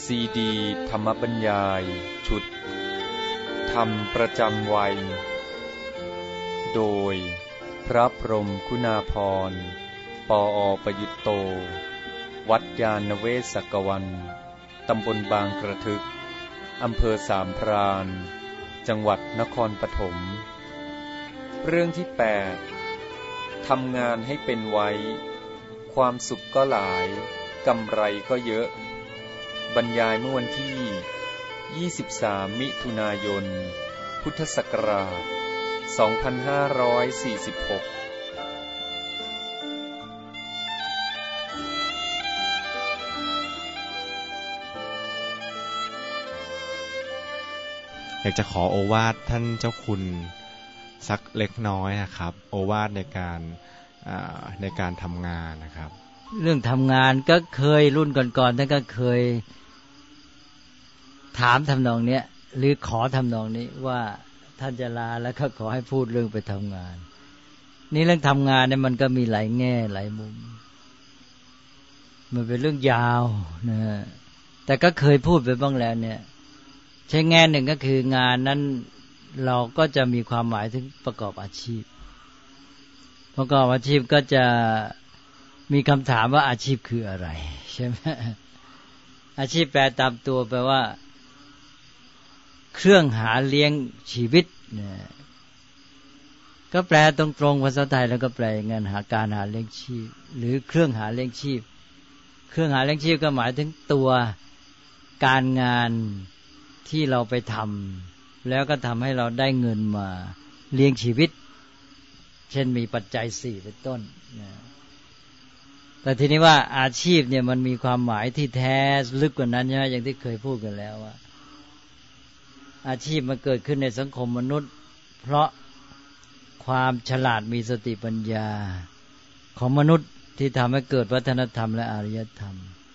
ซีดีธรรมบรรยายชุดธรรมประจำวัยโดยพระพรหมคุณาภรณ์ปอ.ประยุตโตวัดยาณเวศกวันตำบลบางกระทึกอำเภอสามพรานจังหวัดนครปฐมเรื่องที่8ทำงานให้เป็นไว้ความสุขก็หลายกำไรก็เยอะบรรยายเมื่อวันที่23มิถุนายนพุทธศักราช2546 อยากจะขอโอวาทท่านเจ้าคุณสักเล็กน้อยนะครับโอวาทในการทำงานนะครับเรื่องทำงานก็เคยรุ่นก่อนๆท่านก็เคยถามทำนองเนี้ยหรือขอทำนองนี้ว่าท่านจะลาแล้วก็ขอให้พูดเรื่องไปทำงานนี่เรื่องทำงานเนี่ยมันก็มีหลายแง่หลายมุมมันเป็นเรื่องยาวนะแต่ก็เคยพูดไปบ้างแล้วเนี่ยใช้แง่หนึ่งก็คืองานนั้นเราก็จะมีความหมายถึงประกอบอาชีพประกอบอาชีพก็จะมีคำถามว่าอาชีพคืออะไรใช่ไหมอาชีพแปลตามตัวแปลว่าเครื่องหาเลี้ยงชีวิตเนี่ยก็แปลตรงๆภาษาไทยแล้วก็แปลงานหาการหาเลี้ยงชีพหรือเครื่องหาเลี้ยงชีพเครื่องหาเลี้ยงชีพก็หมายถึงตัวการงานที่เราไปทำแล้วก็ทำให้เราได้เงินมาเลี้ยงชีวิตเช่นมีปัจจัย4เป็นต้นนะแต่ทีนี้ว่าอาชีพเนี่ยมันมีความหมายที่แท้ลึกกว่านั้นใช่ไหมอย่างที่เคยพูดกันแล้วว่าอาชีพมันเกิดขึ้นในสังคมมนุษย์เพราะความฉลาดมีสติปัญญาของมนุษย์ที่ทำให้เกิดวัฒนธรรมและอารยธรรม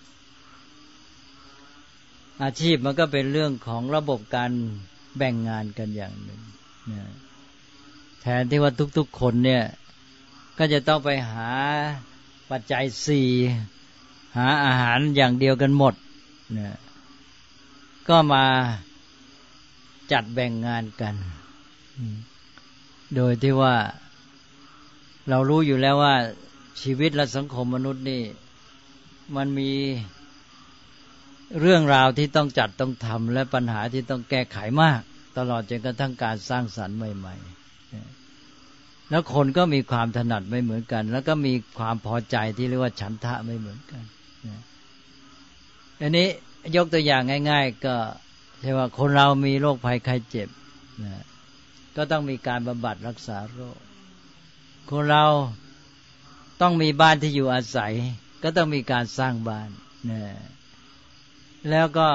อาชีพมันก็เป็นเรื่องของระบบการแบ่งงานกันอย่างหนึ่งนะแทนที่ว่าทุกๆคนเนี่ยก็จะต้องไปหาปัจจัย4หาอาหารอย่างเดียวกันหมดนะก็มาจัดแบ่งงานกันโดยที่ว่าเรารู้อยู่แล้วว่าชีวิตและสังคมมนุษย์นี่มันมีเรื่องราวที่ต้องจัดต้องทำและปัญหาที่ต้องแก้ไขมากตลอดจนกระทั่งการสร้างสรรค์ใหม่ๆแล้วคนก็มีความถนัดไม่เหมือนกันแล้วก็มีความพอใจที่เรียกว่าฉันทะไม่เหมือนกันอันนี้ยกตัวอย่างง่ายๆก็ใช่ว่าคนเรามีโรคภัยไข้เจ็บก็ต้องมีการบำบัดรักษาโรคคนเราต้องมีบ้านที่อยู่อาศัยก็ต้องมีการสร้างบ้านแล้วก็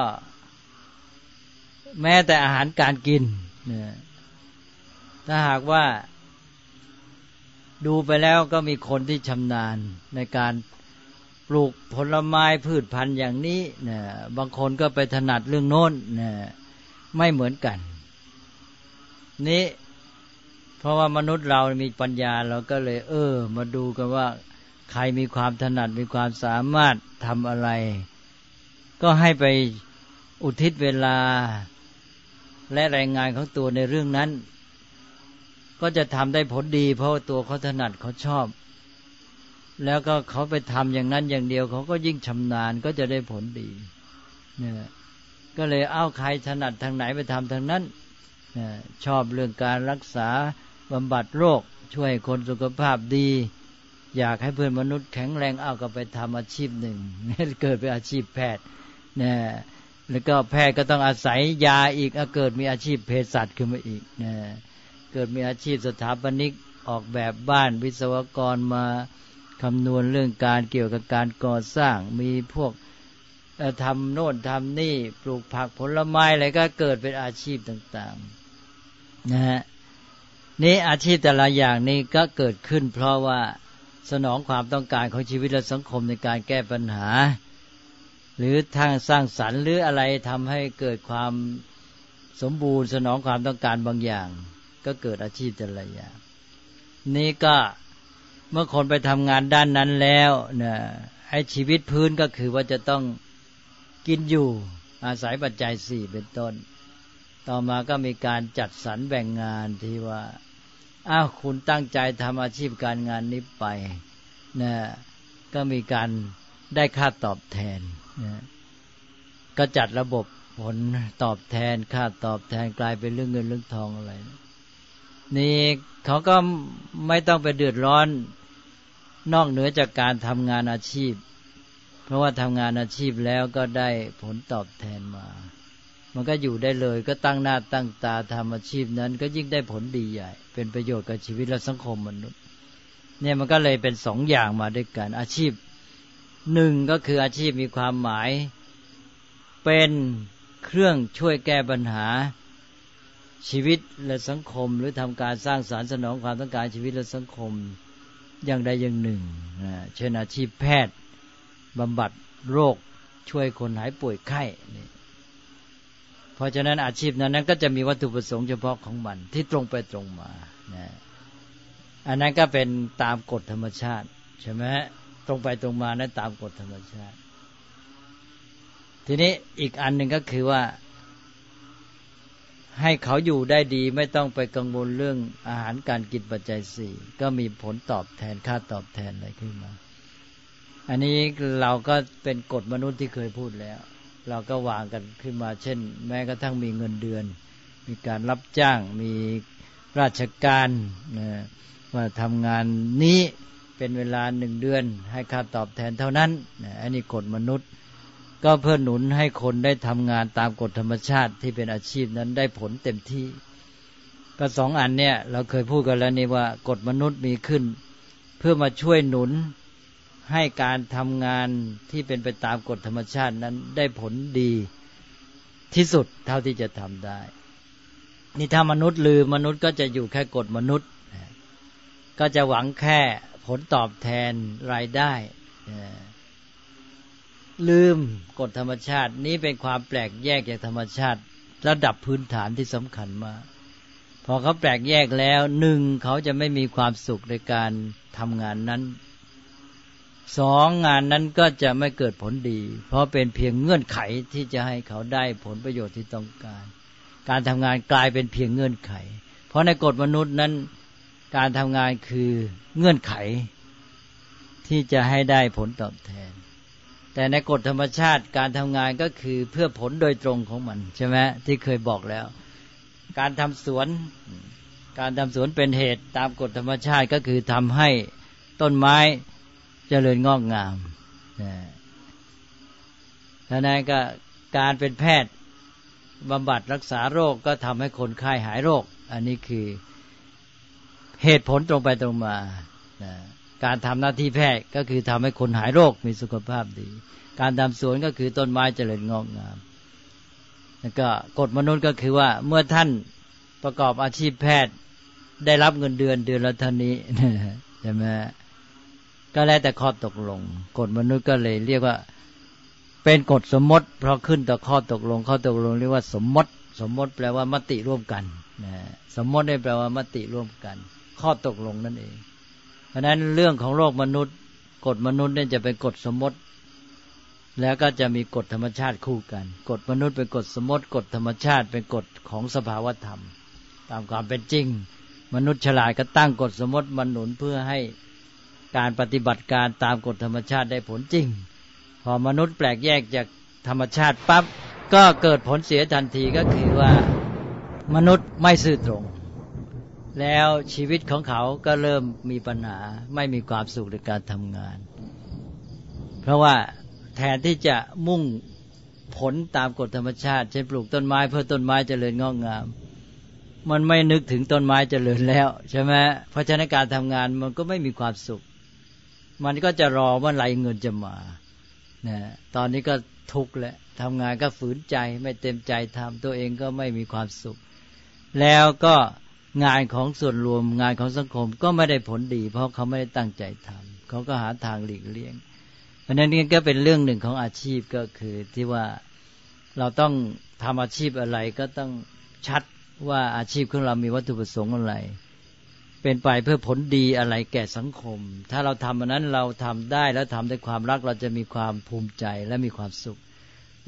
แม้แต่อาหารการกินถ้าหากว่าดูไปแล้วก็มีคนที่ชำนาญในการปลูกผลไม้พืชพันธุ์อย่างนี้บางคนก็ไปถนัดเรื่องโน้นไม่เหมือนกันนี้เพราะว่ามนุษย์เรามีปัญญาเราก็เลยมาดูกันว่าใครมีความถนัดมีความสามารถทำอะไรก็ให้ไปอุทิศเวลาและแรงงานของตัวในเรื่องนั้นก็จะทำได้ผลดีเพราะตัวเขาถนัดเขาชอบแล้วก็เขาไปทำอย่างนั้นอย่างเดียวเขาก็ยิ่งชำนาญก็จะได้ผลดีเนี่ยก็เลยใครถนัดทางไหนไปทำทางนั้นชอบเรื่องการรักษาบำบัดโรคช่วยคนสุขภาพดีอยากให้เพื่อนมนุษย์แข็งแรงก็ไปทำอาชีพหนึ่งเกิดเป็นอาชีพแพทย์เนี่ยแล้วก็แพทย์ก็ต้องอาศัยยาอีกเกิดมีอาชีพเภสัชขึ้นมาอีกเนี่ยเกิดมีอาชีพสถาปนิกออกแบบบ้านวิศวกรมาคำนวณเรื่องการเกี่ยวกับการก่อสร้างมีพวกทำโน่นทำนี่ปลูกผักผลไม้อะไรก็เกิดเป็นอาชีพต่างๆนะฮะนี่อาชีพแต่ละอย่างนี้ก็เกิดขึ้นเพราะว่าสนองความต้องการของชีวิตและสังคมในการแก้ปัญหาหรือทางสร้างสรรค์หรืออะไรทำให้เกิดความสมบูรณ์สนองความต้องการบางอย่างก็เกิดอาชีพแต่ละอย่างนี่ก็เมื่อคนไปทำงานด้านนั้นแล้วเนี่ยให้ชีวิตพื้นก็คือว่าจะต้องกินอยู่อาศัยปัจจัยสี่เป็นต้นต่อมาก็มีการจัดสรรแบ่งงานที่ว่าคุณตั้งใจทำอาชีพการงานนี้ไปนะก็มีการได้ค่าตอบแทนนะก็จัดระบบผลตอบแทนค่าตอบแทนกลายเป็นเรื่องเงินเรื่องทองอะไรนี่เขาก็ไม่ต้องไปเดือดร้อนนอกเหนือจากการทำงานอาชีพเพราะว่าทำงานอาชีพแล้วก็ได้ผลตอบแทนมามันก็อยู่ได้เลยก็ตั้งหน้าตั้งตาทำอาชีพนั้นก็ยิ่งได้ผลดีใหญ่เป็นประโยชน์กับชีวิตและสังคมมนุษย์เนี่ยมันก็เลยเป็นสองอย่างมาด้วยกันอาชีพหนึ่งก็คืออาชีพมีความหมายเป็นเครื่องช่วยแก้ปัญหาชีวิตและสังคมหรือทำการสร้างสรรค์สนองความต้องการชีวิตและสังคมอย่างใดอย่างหนึ่งเช่นอาชีพแพทย์บำบัดโรคช่วยคนหายป่วยไข้นี่เพราะฉะนั้นอาชีพนั้นก็จะมีวัตถุประสงค์เฉพาะของมันที่ตรงไปตรงมาอันนั้นก็เป็นตามกฎธรรมชาติใช่ไหมตรงไปตรงมานั้นตามกฎธรรมชาติทีนี้อีกอันหนึ่งก็คือว่าให้เขาอยู่ได้ดีไม่ต้องไปกังวลเรื่องอาหารการกินปัจจัยสี่ก็มีผลตอบแทนค่าตอบแทนอะไรขึ้นมาอันนี้เราก็เป็นกฎมนุษย์ที่เคยพูดแล้วเราก็วางกันขึ้นมาเช่นแม้กระทั่งมีเงินเดือนมีการรับจ้างมีราชการว่าทำงานนี้เป็นเวลา1 เดือนให้ค่าตอบแทนเท่านั้นอันนี้กฎมนุษย์ก็เพื่อหนุนให้คนได้ทำงานตามกฎธรรมชาติที่เป็นอาชีพนั้นได้ผลเต็มที่ก็สองอันเนี่ยเราเคยพูดกันแล้วนี่ว่ากฎมนุษย์มีขึ้นเพื่อมาช่วยหนุนให้การทำงานที่เป็นไปตามกฎธรรมชาตินั้นได้ผลดีที่สุดเท่าที่จะทำได้นี่ถ้ามนุษย์ลืมมนุษย์ก็จะอยู่แค่กฎมนุษย์ก็จะหวังแค่ผลตอบแทนรายได้ลืมกฎธรรมชาตินี้เป็นความแปลกแยกจากธรรมชาติระดับพื้นฐานที่สำคัญมากพอเขาแปลกแยกแล้วหนึ่งเขาจะไม่มีความสุขในการทำงานนั้นสองงานนั้นก็จะไม่เกิดผลดีเพราะเป็นเพียงเงื่อนไขที่จะให้เขาได้ผลประโยชน์ที่ต้องการการทำงานกลายเป็นเพียงเงื่อนไขเพราะในกฎมนุษย์นั้นการทำงานคือเงื่อนไขที่จะให้ได้ผลตอบแทนแต่ในกฎธรรมชาติการทำงานก็คือเพื่อผลโดยตรงของมันใช่ไหมที่เคยบอกแล้วการทำสวนเป็นเหตุตามกฎธรรมชาติก็คือทำให้ต้นไม้เจริญงอกงามดังนั้นก็การเป็นแพทย์บำบัดรักษาโรคก็ทำให้คนไข้หายโรคอันนี้คือเหตุผลตรงไปตรงมาการทำหน้าที่แพทย์ก็คือทำให้คนหายโรคมีสุขภาพดีการทำสวนก็คือต้นไม้เจริญงอกงามแล้วก็กฎมนุษย์ก็คือว่าเมื่อท่านประกอบอาชีพแพทย์ได้รับเงินเดือนละเท่านี้ใช่ไหมก็แล้วแต่ข้อตกลงกฎมนุษย์ก็เลยเรียกว่าเป็นกฎสมมติเพราะขึ้นต่อข้อตกลงเรียกว่าสมมติแปลว่ามติร่วมกันสมมติแปลว่ามติร่วมกันข้อตกลงนั่นเองเพราะนั้นเรื่องของโลกมนุษย์กฎมนุษย์เนี่ยจะเป็นกฎสมมติแล้วก็จะมีกฎธรรมชาติคู่กันกฎมนุษย์เป็นกฎสมมติกฎธรรมชาติเป็นกฎของสภาวธรรมตามความเป็นจริงมนุษย์ฉลาดก็ตั้งกฎสมมติมาหนุนเพื่อให้การปฏิบัติการตามกฎธรรมชาติได้ผลจริงพอมนุษย์แปลกแยกจากธรรมชาติปั๊บก็เกิดผลเสียทันทีก็คือว่ามนุษย์ไม่ซื่อตรงแล้วชีวิตของเขาก็เริ่มมีปัญหาไม่มีความสุขในการทำงานเพราะว่าแทนที่จะมุ่งผลตามกฎธรรมชาติเช่นปลูกต้นไม้เพื่อต้นไม้เจริญงอกงามมันไม่นึกถึงต้นไม้เจริญแล้วใช่ไหมเพราะฉะนั้นการทำงานมันก็ไม่มีความสุขมันก็จะรอว่าไหลเงินจะมาตอนนี้ก็ทุกข์แล้วทำงานก็ฝืนใจไม่เต็มใจทำตัวเองก็ไม่มีความสุขแล้วก็งานของส่วนรวมงานของสังคมก็ไม่ได้ผลดีเพราะเขาไม่ได้ตั้งใจทำเขาก็หาทางหลีกเลี่ยงเพราะนั้นนี่ก็เป็นเรื่องหนึ่งของอาชีพก็คือที่ว่าเราต้องทำอาชีพอะไรก็ต้องชัดว่าอาชีพของเรามีวัตถุประสงค์อะไรเป็นไปเพื่อผลดีอะไรแก่สังคมถ้าเราทำอันนั้นเราทำได้แล้วทำด้วยความรักเราจะมีความภูมิใจและมีความสุข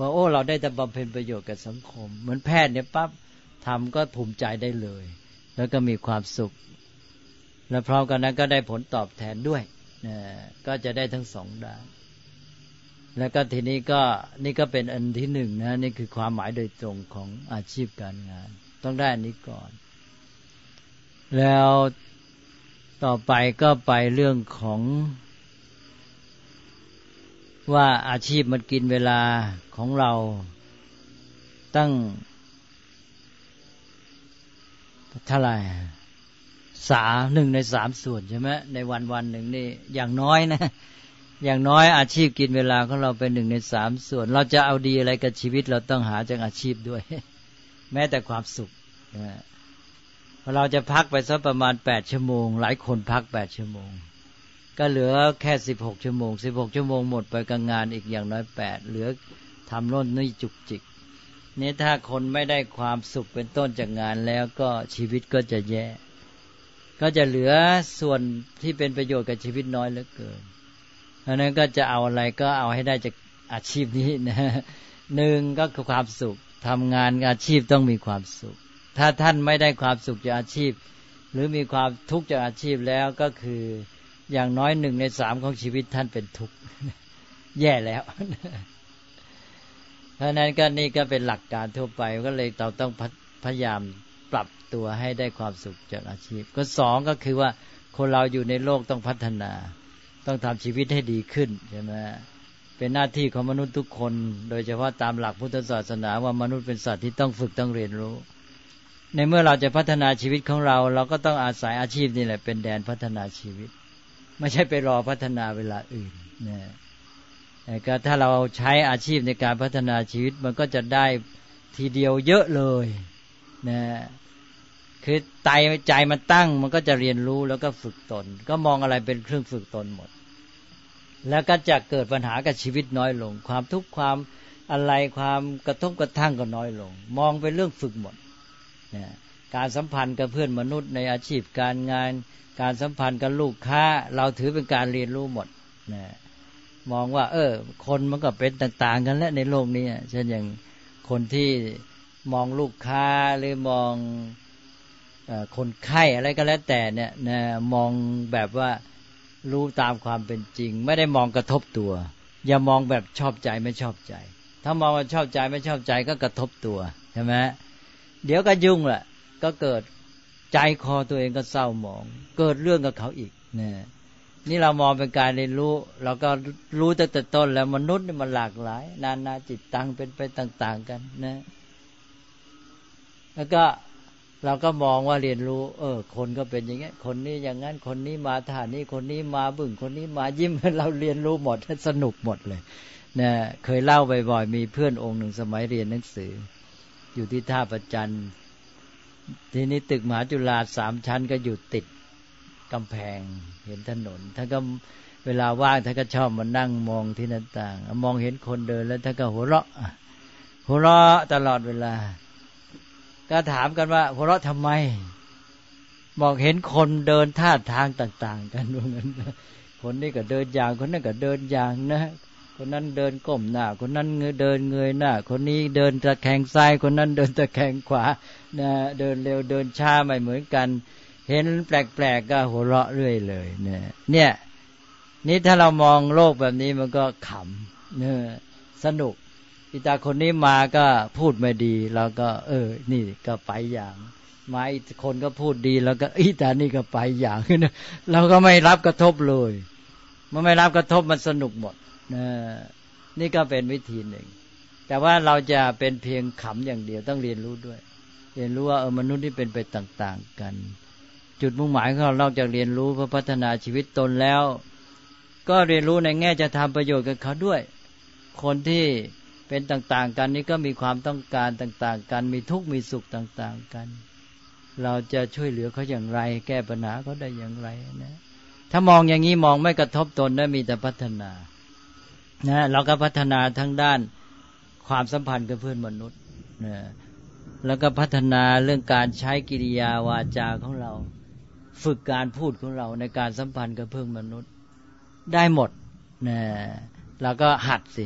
ว่าโอ้เราได้บำเพ็ญประโยชน์กับสังคมเหมือนแพทย์เนี่ยปั๊บทำก็ภูมิใจได้เลยแล้วก็มีความสุขและพร้อมกันนั้นก็ได้ผลตอบแทนด้วยนะก็จะได้ทั้งสองด้านแล้วก็ทีนี้ก็นี่ก็เป็นอันที่หนึ่งนะนี่คือความหมายโดยตรงของอาชีพการงานต้องได้อันนี้ก่อนแล้วต่อไปก็ไปเรื่องของว่าอาชีพมันกินเวลาของเราตั้งเท่าไหร่1 ใน 3ส่วนใช่ไหมในวันหนึ่งนี่อย่างน้อยนะอย่างน้อยอาชีพกินเวลาของเราเป็น1 ใน 3ส่วนเราจะเอาดีอะไรกับชีวิตเราต้องหาจากอาชีพด้วยแม้แต่ความสุขเราจะพักไปสักประมาณ8ชั่วโมงหลายคนพัก8ชั่วโมงก็เหลือแค่16ชั่วโมง16ชั่วโมงหมดไปกับงานอีกอย่างน้อย8เหลือทำโน่นนี่จุกจิกนี่ถ้าคนไม่ได้ความสุขเป็นต้นจากงานแล้วก็ชีวิตก็จะแย่ก็จะเหลือส่วนที่เป็นประโยชน์กับชีวิตน้อยเหลือเกินดังนั้นก็จะเอาอะไรก็เอาให้ได้จากอาชีพนี้นะ1ก็คือความสุขทำงานอาชีพต้องมีความสุขถ้าท่านไม่ได้ความสุขจากอาชีพหรือมีความทุกข์จากอาชีพแล้วก็คืออย่างน้อย1 ใน 3ของชีวิตท่านเป็นทุกข์แย่แล้วเพราะนั้นก็นี่ก็เป็นหลักการทั่วไปก็เลยเราต้องพยายามปรับตัวให้ได้ความสุขจากอาชีพก็2ก็คือว่าคนเราอยู่ในโลกต้องพัฒนาต้องทำชีวิตให้ดีขึ้นใช่ไหมเป็นหน้าที่ของมนุษย์ทุกคนโดยเฉพาะตามหลักพุทธศาสนาว่ามนุษย์เป็นสัตว์ที่ต้องฝึกต้องเรียนรู้ในเมื่อเราจะพัฒนาชีวิตของเราเราก็ต้องอาศัยอาชีพนี่แหละเป็นแดนพัฒนาชีวิตไม่ใช่ไปรอพัฒนาเวลาอื่นนะก็ถ้าเราใช้อาชีพในการพัฒนาชีวิตมันก็จะได้ทีเดียวเยอะเลยนะคือใจมันตั้งมันก็จะเรียนรู้แล้วก็ฝึกตนก็มองอะไรเป็นเครื่องฝึกตนหมดแล้วก็จะเกิดปัญหากับชีวิตน้อยลงความทุกข์ความอะไรความกระทบกระทั่งก็น้อยลงมองเป็นเรื่องฝึกหมดนะการสัมพันธ์กับเพื่อนมนุษย์ในอาชีพการงานการสัมพันธ์กับลูกค้าเราถือเป็นการเรียนรู้หมดนะมองว่าคนมันก็เป็นต่างๆกันแล้วในโลกนี้เช่นอย่างคนที่มองลูกค้าหรือมองคนไข้อะไรก็แล้วแต่เนี่ยนะมองแบบว่ารู้ตามความเป็นจริงไม่ได้มองกระทบตัวอย่ามองแบบชอบใจไม่ชอบใจถ้ามองว่าชอบใจไม่ชอบใจก็กระทบตัวใช่ไหมเดี๋ยวก็ยุ่งแหละก็เกิดใจคอตัวเองก็เศร้าหมองเกิดเรื่องกับเขาอีกนี่เรามองเป็นการเรียนรู้เราก็รู้ตั้งแต่ต้นแล้วมนุษย์นี่มันหลากหลายนานาจิตตังเป็นไปต่างๆกันนะแล้วก็เราก็มองว่าเรียนรู้คนก็เป็นอย่างเงี้ยคนนี้อย่างนั้นคนนี้มาท่านี้คนนี้มาบึ้งคนนี้มายิ้มเราเรียนรู้หมดสนุกหมดเลยนะเคยเล่าบ่อยๆมีเพื่อนองค์หนึ่งสมัยเรียนหนังสืออยู่ที่ท่าประจันทีนี้ตึกมหาจุฬา3ชั้นก็อยู่ติดกำแพงเห็นถนนท่านก็เวลาว่างท่านก็ชอบมานั่งมองที่หน้าต่างมองเห็นคนเดินแล้วท่านก็หัวเราะตลอดเวลาก็ถามกันว่าหัวเราะทำไมบอกเห็นคนเดินท่าทางต่างๆกันว่างั้นคนนี้ก็เดินอย่างคนนั้นก็เดินอย่างนะคนนั้นเดินก้มหน้าคนนั้นเดินเงยหน้าคนนี้เดินตะแคงซ้ายคนนั้นเดินตะแคงขวานะเดินเร็วเดินช้าไม่เหมือนกันเห็นแปลกๆก็หัวเราะเรื่อยเลยเนี่ยนี่ถ้าเรามองโลกแบบนี้มันก็ขำสนุกอีตาคนนี้มาก็พูดไม่ดีเราก็นี่ก็ไปอย่างมาอีกคนก็พูดดีแล้วก็อีตานี่ก็ไปอย่างนะเราก็ไม่รับกระทบเลยมันไม่รับกระทบมันสนุกหมดนี่ก็เป็นวิธีหนึ่งแต่ว่าเราจะเป็นเพียงขำอย่างเดียวต้องเรียนรู้ด้วยเรียนรู้ว่ามนุษย์ที่เป็นไปต่างๆกันจุดมุ่งหมายของเรานอกจากเรียนรู้เพื่อพัฒนาชีวิตตนแล้วก็เรียนรู้ในแง่จะทำประโยชน์กับเขาด้วยคนที่เป็นต่างๆกันนี่ก็มีความต้องการต่างๆกันมีทุกข์มีสุขต่างๆกันเราจะช่วยเหลือเขาอย่างไรแก้ปัญหาเขาได้อย่างไรนะถ้ามองอย่างนี้มองไม่กระทบตนนะมีแต่พัฒนานะเราก็พัฒนาทั้งด้านความสัมพันธ์กับเพื่อนมนุษย์นะแล้วก็พัฒนาเรื่องการใช้กิริยาวาจาของเราฝึกการพูดของเราในการสัมพันธ์กับเพื่อนมนุษย์ได้หมดนะเราก็หัดสิ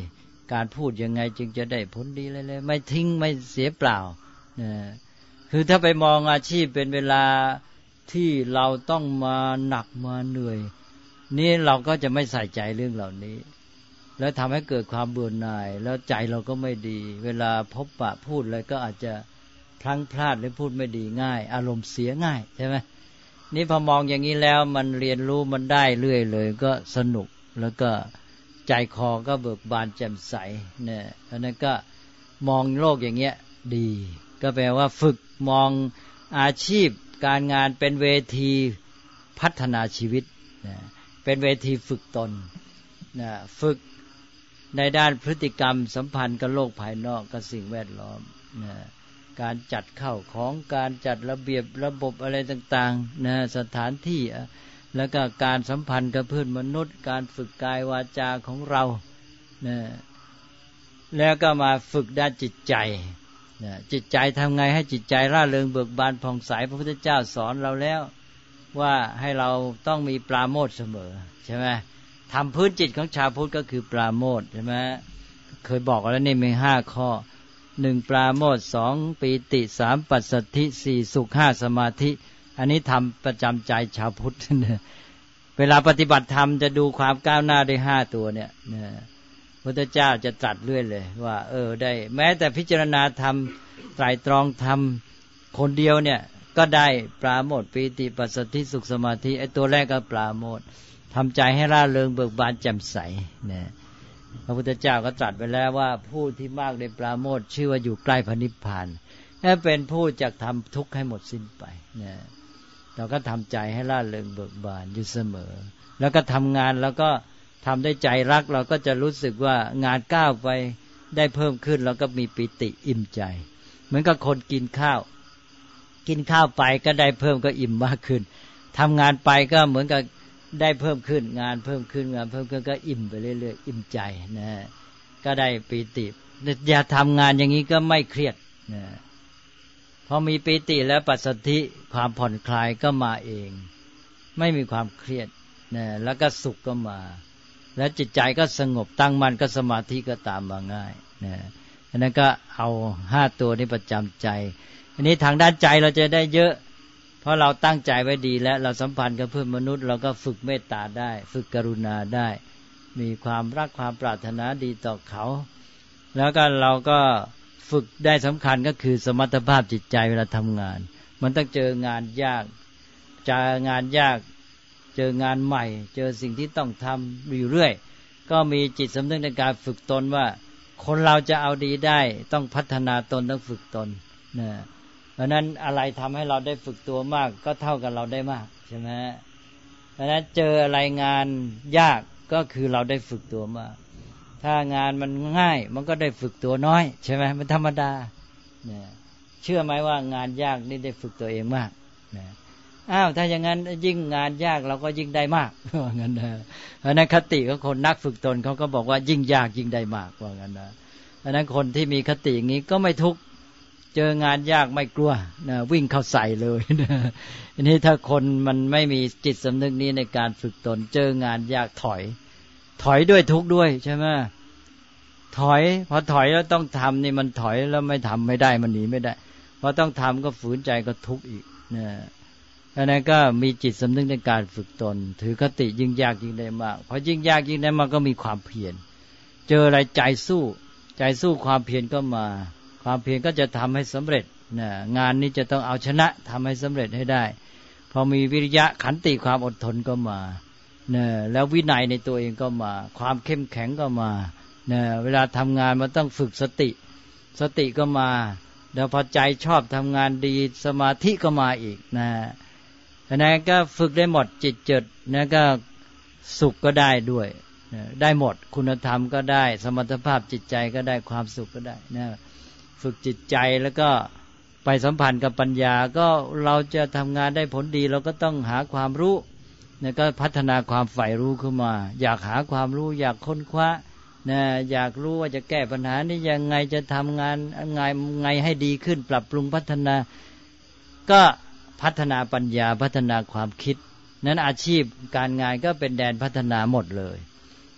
การพูดยังไงจึงจะได้ผลดีเลยไม่ทิ้งไม่เสียเปล่านะคือถ้าไปมองอาชีพเป็นเวลาที่เราต้องมาหนักมาเหนื่อยนี่เราก็จะไม่ใส่ใจเรื่องเหล่านี้แล้วทำให้เกิดความเบื่อหน่ายแล้วใจเราก็ไม่ดีเวลาพบปะพูดอะไรก็อาจจะพลั้งพลาดหรือพูดไม่ดีง่ายอารมณ์เสียง่ายใช่ไหมนี่พอมองอย่างนี้แล้วมันเรียนรู้มันได้เรื่อยเลยก็สนุกแล้วก็ใจคอก็เบิกบานแจ่มใสเนี่ยอันนั้นก็มองโลกอย่างเงี้ยดีก็แปลว่าฝึกมองอาชีพการงานเป็นเวทีพัฒนาชีวิตนะเป็นเวทีฝึกตนนะฝึกในด้านพฤติกรรมสัมพันธ์กับโลกภายนอกกับสิ่งแวดล้อมนะการจัดเข้าของการจัดระเบียบระบบอะไรต่างๆนะสถานที่แล้วก็การสัมพันธ์กับเพื่อนมนุษย์การฝึกกายวาจาของเรานะแล้วก็มาฝึกด้านจิตใจนะจิตใจทำไงให้จิตใจร่าเริงเบิกบานผ่องใสพระพุทธเจ้าสอนเราแล้วว่าให้เราต้องมีปราโมทย์เสมอใช่ไหมทำพื้นจิตของชาวพุทธก็คือปราโมทย์ใช่ไหมเคยบอกแล้วนี่มี5 ข้อ1ปราโมทย์2ปีติ3ปัสสัทธิ4สุข5สมาธิอันนี้ทำประจำใจชาวพุทธเวลาปฏิบัติธรรมจะดูความก้าวหน้าได้5ตัวเนี่ยพระพุทธเจ้าจะตรัสเรื่อยเลยว่าได้แม้แต่พิจารณาธรรมไตรตรองธรรมคนเดียวเนี่ยก็ได้ปราโมทย์ปีติปัสสัทธิสุขสมาธิไอ้ตัวแรกก็ปราโมทย์ทำใจให้ร่าเริงเบิกบานแจ่มใสเนี่ยพระพุทธเจ้าก็ตรัสไปแล้วว่าผู้ที่มากในปราโมทย์ชื่อว่าอยู่ใกล้พระนิพพานและเป็นผู้จักทำทุกข์ให้หมดสิ้นไปเนี่ยเราก็ทำใจให้ร่าเริงเบิกบานอยู่เสมอแล้วก็ทำงานแล้วก็ทำด้วยใจรักเราก็จะรู้สึกว่างานก้าวไปได้เพิ่มขึ้นแล้วก็มีปิติอิ่มใจเหมือนกับคนกินข้าวไปก็ได้เพิ่มก็อิ่มมากขึ้นทำงานไปก็เหมือนกับได้เพิ่มขึ้นงานเพิ่มขึ้นก็อิ่มไปเรื่อยๆอิ่มใจนะก็ได้ปิติอย่าทำงานอย่างนี้ก็ไม่เครียดนะพอมีปิติแล้วปัสสัทธิความผ่อนคลายก็มาเองไม่มีความเครียดนะแล้วก็สุขก็มาแล้วจิตใจก็สงบตั้งมั่นก็สมาธิก็ตามมาง่ายนะอันนั้นก็เอา5ตัวนี้ประจำใจอันนี้ทางด้านใจเราจะได้เยอะเพราะเราตั้งใจไว้ดีแล้วเราสัมพันธ์กับเพื่อนมนุษย์เราก็ฝึกเมตตาได้ฝึกกรุณาได้มีความรักความปรารถนาดีต่อเขาแล้วก็เราก็ฝึกได้สำคัญก็คือสมรรถภาพจิตใจเวลาทำงานมันต้องเจองานยากเจองานยากเจองานใหม่เจอสิ่งที่ต้องทำอยู่เรื่อยก็มีจิตสำนึกในการฝึกตนว่าคนเราจะเอาดีได้ต้องพัฒนาตนต้องฝึกตนนะเพราะนั้นอะไรทำให้เราได้ฝึกตัวมากก็เท่ากับเราได้มากใช่ไหมเพราะนั้นเจออะไรงานยากก็คือเราได้ฝึกตัวมากถ้างานมันง่ายมันก็ได้ฝึกตัวน้อยใช่ไหมมันธรรมดาเนี่ยเชื่อไหมว่างานยากนี่ได้ฝึกตัวเองมากนะถ้าอย่างนั้นยิ่งงานยากเราก็ยิ่งได้มากว่างั้นนะเพราะนั้นคติของคนนักฝึกตนเขาก็บอกว่ายิ่งยากยิ่งได้มากว่างั้นนะเพราะนั้นคนที่มีคติอย่างนี้ก็ไม่ทุกข์เจองานยากไม่กลัวนะวิ่งเข้าใส่เลยนะอันนี้ถ้าคนมันไม่มีจิตสำนึกนี้ในการฝึกตนเจองานยากถอยด้วยทุกข์ด้วยใช่ไหมถอยพอถอยแล้วต้องทำนี่มันถอยแล้วไม่ทำไม่ได้มันหนีไม่ได้พอต้องทำก็ฝืนใจก็ทุกข์อีกนะอันนั้นก็มีจิตสำนึกในการฝึกตนถือคติยิ่งยากยิ่งได้มากพอยิ่งยากยิ่งได้มากก็มีความเพียรเจออะไรใจสู้ความเพียรก็มาความเพียรก็จะทำให้สำเร็จนะงานนี้จะต้องเอาชนะทำให้สำเร็จให้ได้พอมีวิริยะขันติความอดทนก็มานะแล้ววินัยในตัวเองก็มาความเข้มแข็งก็มานะเวลาทำงานมันต้องฝึกสติก็มาแล้วพอใจชอบทำงานดีสมาธิก็มาอีกนะอันนั้นก็ฝึกได้หมดจิตเจิดนะก็สุขก็ได้ด้วยนะได้หมดคุณธรรมก็ได้สมรรถภาพจิตใจก็ได้ความสุขก็ได้นะฝึกจิตใจแล้วก็ไปสัมพันธ์กับปัญญาก็เราจะทำงานได้ผลดีเราก็ต้องหาความรู้นะก็พัฒนาความใฝ่รู้ขึ้นมาอยากหาความรู้อยากค้นคว้านะอยากรู้ว่าจะแก้ปัญหานี้ยังไงจะทำงานไงให้ดีขึ้นปรับปรุงพัฒนาก็พัฒนาปัญญาพัฒนาความคิดนั้นอาชีพการงานก็เป็นแดนพัฒนาหมดเลย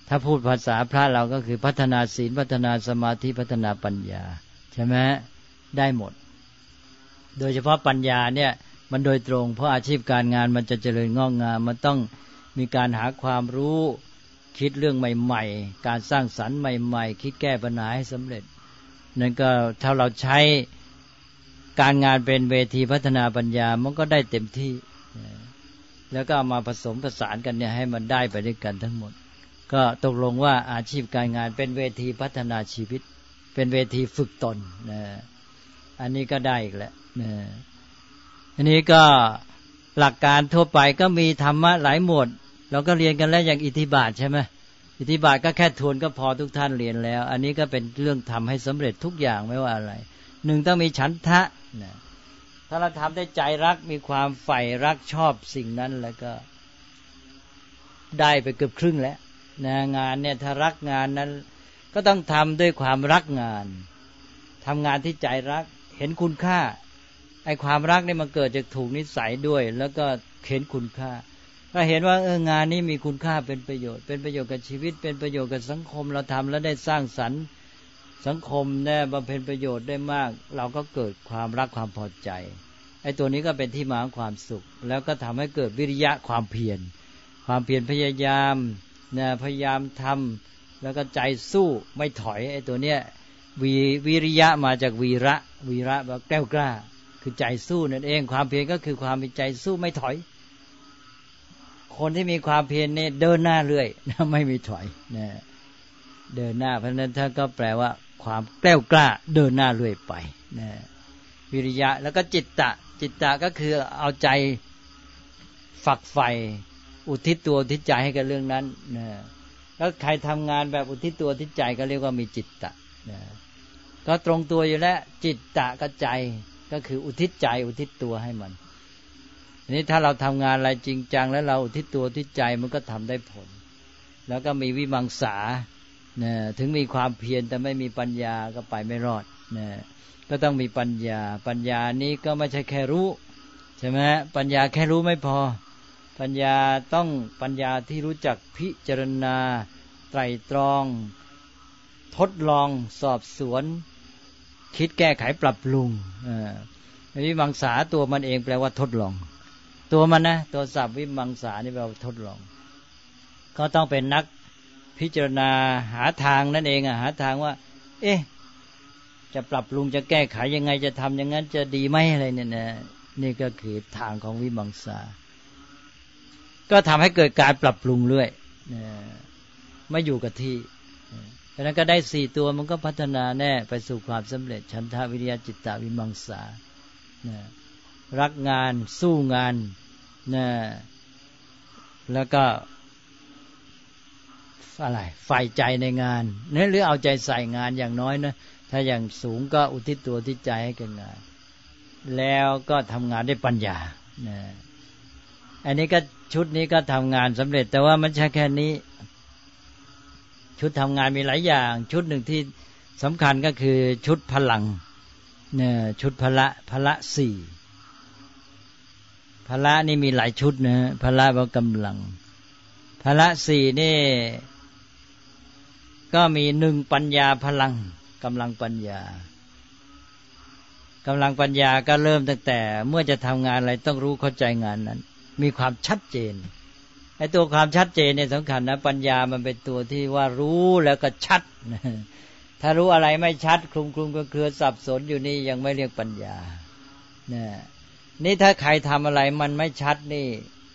ถ้าพูดภาษาพระเราก็คือพัฒนาศีลพัฒนาสมาธิพัฒนาปัญญาใช่ไหมได้หมดโดยเฉพาะปัญญาเนี่ยมันโดยตรงเพราะอาชีพการงานมันจะเจริญงอกงามมันต้องมีการหาความรู้คิดเรื่องใหม่ๆการสร้างสรรค์ใหม่ๆคิดแก้ปัญหาให้สำเร็จนั่นก็ถ้าเราใช้การงานเป็นเวทีพัฒนาปัญญามันก็ได้เต็มที่แล้วก็เอามาผสมผสานกันเนี่ยให้มันได้ไปด้วยกันทั้งหมดก็ตกลงว่าอาชีพการงานเป็นเวทีพัฒนาชีวิตเป็นเวทีฝึกตนนะอันนี้ก็ได้อีกแล้วนะอันนี้ก็หลักการทั่วไปก็มีธรรมะหลายหมวดเราก็เรียนกันแล้วอย่างอิทธิบาทใช่ไหมอิทธิบาทก็แค่ทวนก็พอทุกท่านเรียนแล้วอันนี้ก็เป็นเรื่องทำให้สำเร็จทุกอย่างไม่ว่าอะไรหนึ่งต้องมีฉันทะนะถ้าเราทำได้ใจรักมีความใฝ่รักชอบสิ่งนั้นแล้วก็ได้ไปเกือบครึ่งแล้วนะงานเนี่ยถ้ารักงานนั้นก็ต้องทำด้วยความรักงานทำงานที่ใจรักเห็นคุณค่าไอ้ความรักนี่มันเกิดจากถูกนิสัยด้วยแล้วก็เห็นคุณค่าถ้าเห็นว่างานนี้มีคุณค่าเป็นประโยชน์กับชีวิตเป็นประโยชน์กับสังคมเราทำแล้วได้สร้างสรรค์สังคมได้บำเพ็ญประโยชน์ได้มากเราก็เกิดความรักความพอใจไอ้ตัวนี้ก็เป็นที่มาของความสุขแล้วก็ทำให้เกิดวิริยะความเพียรพยายามนะพยายามทำแล้วก็ใจสู้ไม่ถอยไอ้ตัวเนี้ยวิริยะมาจากวีระแบบแกล้วกล้าคือใจสู้นั่นเองความเพียรก็คือความมีใจสู้ไม่ถอยคนที่มีความเพียรเนี่ยเดินหน้าเรื่อยไม่มีถอยนะเดินหน้าเพราะฉะนั้นท่านก็แปลว่าความแกล้วกล้าเดินหน้าเรื่อยไปนะวิริยะแล้วก็จิตตะก็คือเอาใจฝักใฝ่อุทิศตัวอุทิศใจให้กับเรื่องนั้นนะแล้วใครทำงานแบบอุทิศตัวอุทิศใจก็เรียกว่ามีจิตตะนะก็ตรงตัวอยู่แล้วจิตตะกับใจก็คืออุทิศใจอุทิศตัวให้มันทีนี้ถ้าเราทำงานอะไรจริงจังแล้วเราอุทิศตัวอุทิศใจมันก็ทำได้ผลแล้วก็มีวิมังสานะถึงมีความเพียรแต่ไม่มีปัญญาก็ไปไม่รอดนะก็ต้องมีปัญญานี้ก็ไม่ใช่แค่รู้ใช่ไหมปัญญาแค่รู้ไม่พอปัญญาต้องปัญญาที่รู้จักพิจารณาไตร่ตรองทดลองสอบสวนคิดแก้ไขปรับปรุงวิมังสาตัวมันเองแปลว่าทดลองตัวมันนะตัวศัพท์วิมังสานี่แปลว่าทดลองก็ต้องเป็นนักพิจารณาหาทางนั่นเองหาทางว่าจะปรับปรุงจะแก้ไขยังไงจะทำอย่างนั้นจะดีไหมอะไรเนี่ยนะนี่ก็คือทางของวิมังสาก็ทำให้เกิดการปรับปรุงเรื่อยไม่อยู่กับที่เพราะนั้นก็ได้4ตัวมันก็พัฒนาแน่ไปสู่ความสำเร็จฉันทะวิริยะจิตตะวิมังสารักงานสู้งานแล้วก็อะไรใฝ่ใจในงานหรือเอาใจใส่งานอย่างน้อยนะถ้าอย่างสูงก็อุทิศตัวอุทิศใจให้กับงานแล้วก็ทำงานด้วยปัญญาอันนี้ก็ชุดนี้ก็ทำงานสำเร็จแต่ว่ามันใช่แค่นี้ชุดทำงานมีหลายอย่างชุดหนึ่งที่สำคัญก็คือชุดพลังชุดพละ4พละนี่มีหลายชุดนะพละว่ากำลังพละ4นี่ก็มี1ปัญญาพลังกำลังปัญญาก็เริ่มตั้งแต่เมื่อจะทำงานอะไรต้องรู้เข้าใจงานนั้นมีความชัดเจนไอ้ตัวความชัดเจนเนี่ยสำคัญนะปัญญามันเป็นตัวที่ว่ารู้แล้วก็ชัดถ้ารู้อะไรไม่ชัดคลุมเครือสับสนอยู่นี่ยังไม่เรียกปัญญานี่ถ้าใครทำอะไรมันไม่ชัดนี่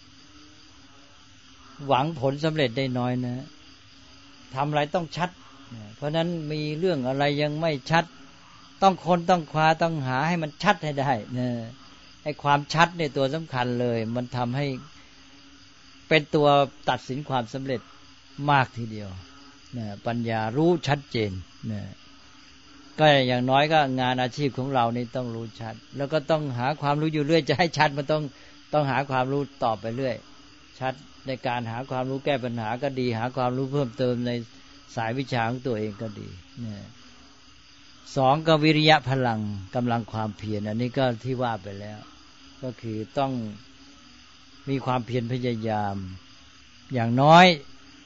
หวังผลสำเร็จได้น้อยนะทำอะไรต้องชัดเพราะนั้นมีเรื่องอะไรยังไม่ชัดต้องค้นต้องคว้าต้องหาให้มันชัดให้ได้ไอ้ความชัดเนี่ยตัวสำคัญเลยมันทำให้เป็นตัวตัดสินความสำเร็จมากทีเดียวปัญญารู้ชัดเจนก็อย่างน้อยก็งานอาชีพของเรานี่ต้องรู้ชัดแล้วก็ต้องหาความรู้อยู่เรื่อยจะให้ชัดมันต้องหาความรู้ต่อไปเรื่อยชัดในการหาความรู้แก้ปัญหาก็ดีหาความรู้เพิ่มเติมในสายวิชาของตัวเองก็ดี2ก็วิริยะพลังกำลังความเพียรอันนี้ก็ที่ว่าไปแล้วก็คือต้องมีความเพียรพยายามอย่างน้อย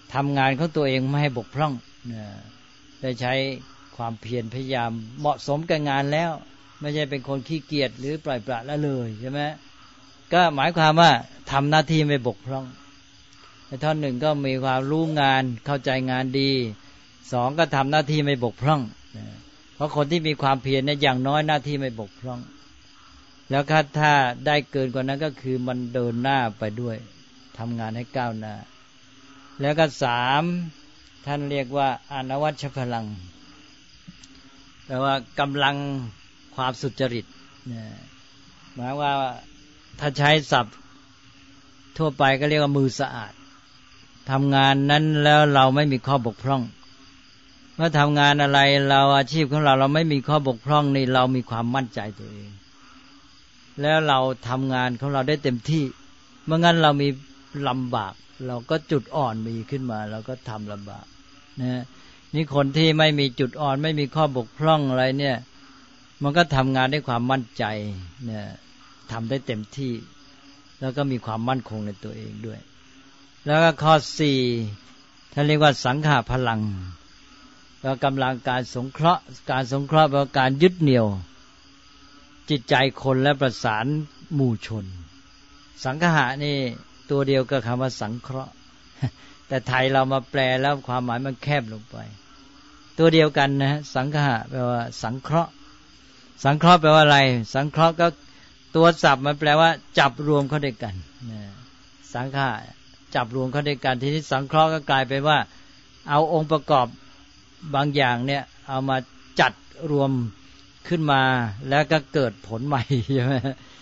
ทำงานของตัวเองไม่ให้บกพร่องได้ใช้ความเพียรพยายามเหมาะสมกับงานแล้วไม่ใช่เป็นคนขี้เกียจหรือปล่อยปละละเลยใช่ไหมก็หมายความว่าทำหน้าที่ไม่บกพร่องในท่อนหนึ่งก็มีความรู้งานเข้าใจงานดีสองก็ทำหน้าที่ไม่บกพร่องเพราะคนที่มีความเพียรเนี่ยอย่างน้อยหน้าที่ไม่บกพร่องแล้วถ้าได้เกินกว่านั้นก็คือมันเดินหน้าไปด้วยทำงานให้ก้าวหน้าแล้วก็สามท่านเรียกว่าอนวัชพลังแปลว่ากำลังความสุจริตหมายว่าถ้าใช้ศัพท์ทั่วไปก็เรียกว่ามือสะอาดทำงานนั้นแล้วเราไม่มีข้อบกพร่องเมื่อทำงานอะไรเราอาชีพของเราไม่มีข้อบกพร่องนี่เรามีความมั่นใจตัวเองแล้วเราทำงานของเราได้เต็มที่เมื่องั้นเรามีลำบากเราก็จุดอ่อนมีขึ้นมาเราก็ทำลำบากนะนี่คนที่ไม่มีจุดอ่อนไม่มีข้อบกพร่องอะไรเนี่ยมันก็ทำงานด้วยความมั่นใจเนี่ยทำได้เต็มที่แล้วก็มีความมั่นคงในตัวเองด้วยแล้วก็ข้อ4ท่านเรียกว่าสังฆพลังก็กำลังการสงเคราะห์การสงเคราะห์แปลว่าการยึดเหนี่ยวจิตใจคนและประสานหมู่ชนสังฆะนี่ตัวเดียวกับคำว่าสังเคราะห์แต่ไทยเรามาแปลแล้วความหมายมันแคบลงไปตัวเดียวกันนะสังฆะแปลว่าสังเคราะห์สังเคราะห์แปลว่าอะไรสังเคราะห์ก็ตัวศัพท์มันแปลว่าจับรวมเข้าด้วยกันสังฆะจับรวมเข้าด้วยกันทีนี้สังเคราะห์ก็กลายเป็นว่าเอาองค์ประกอบบางอย่างเนี่ยเอามาจัดรวมขึ้นมาแล้วก็เกิดผลใหม่ใช่ไหม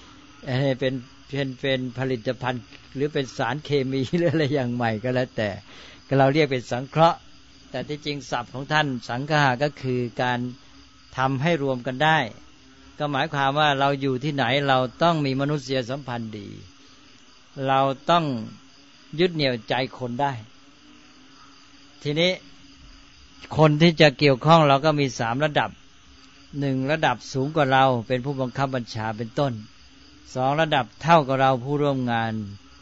เป็นผลิตภัณฑ์หรือเป็นสารเคมีหรืออะไรอย่างใหม่ก็แล้วแต่ก็เราเรียกเป็นสังเคราะห์แต่ที่จริงศัพท์ของท่านสังฆะก็คือการทำให้รวมกันได้ก็หมายความว่าเราอยู่ที่ไหนเราต้องมีมนุษยสัมพันธ์ดีเราต้องยึดเหนี่ยวใจคนได้ทีนี้คนที่จะเกี่ยวข้องเราก็มี3ระดับ1ระดับสูงกว่าเราเป็นผู้บังคับบัญชาเป็นต้น2ระดับเท่ากับเราผู้ร่วมงาน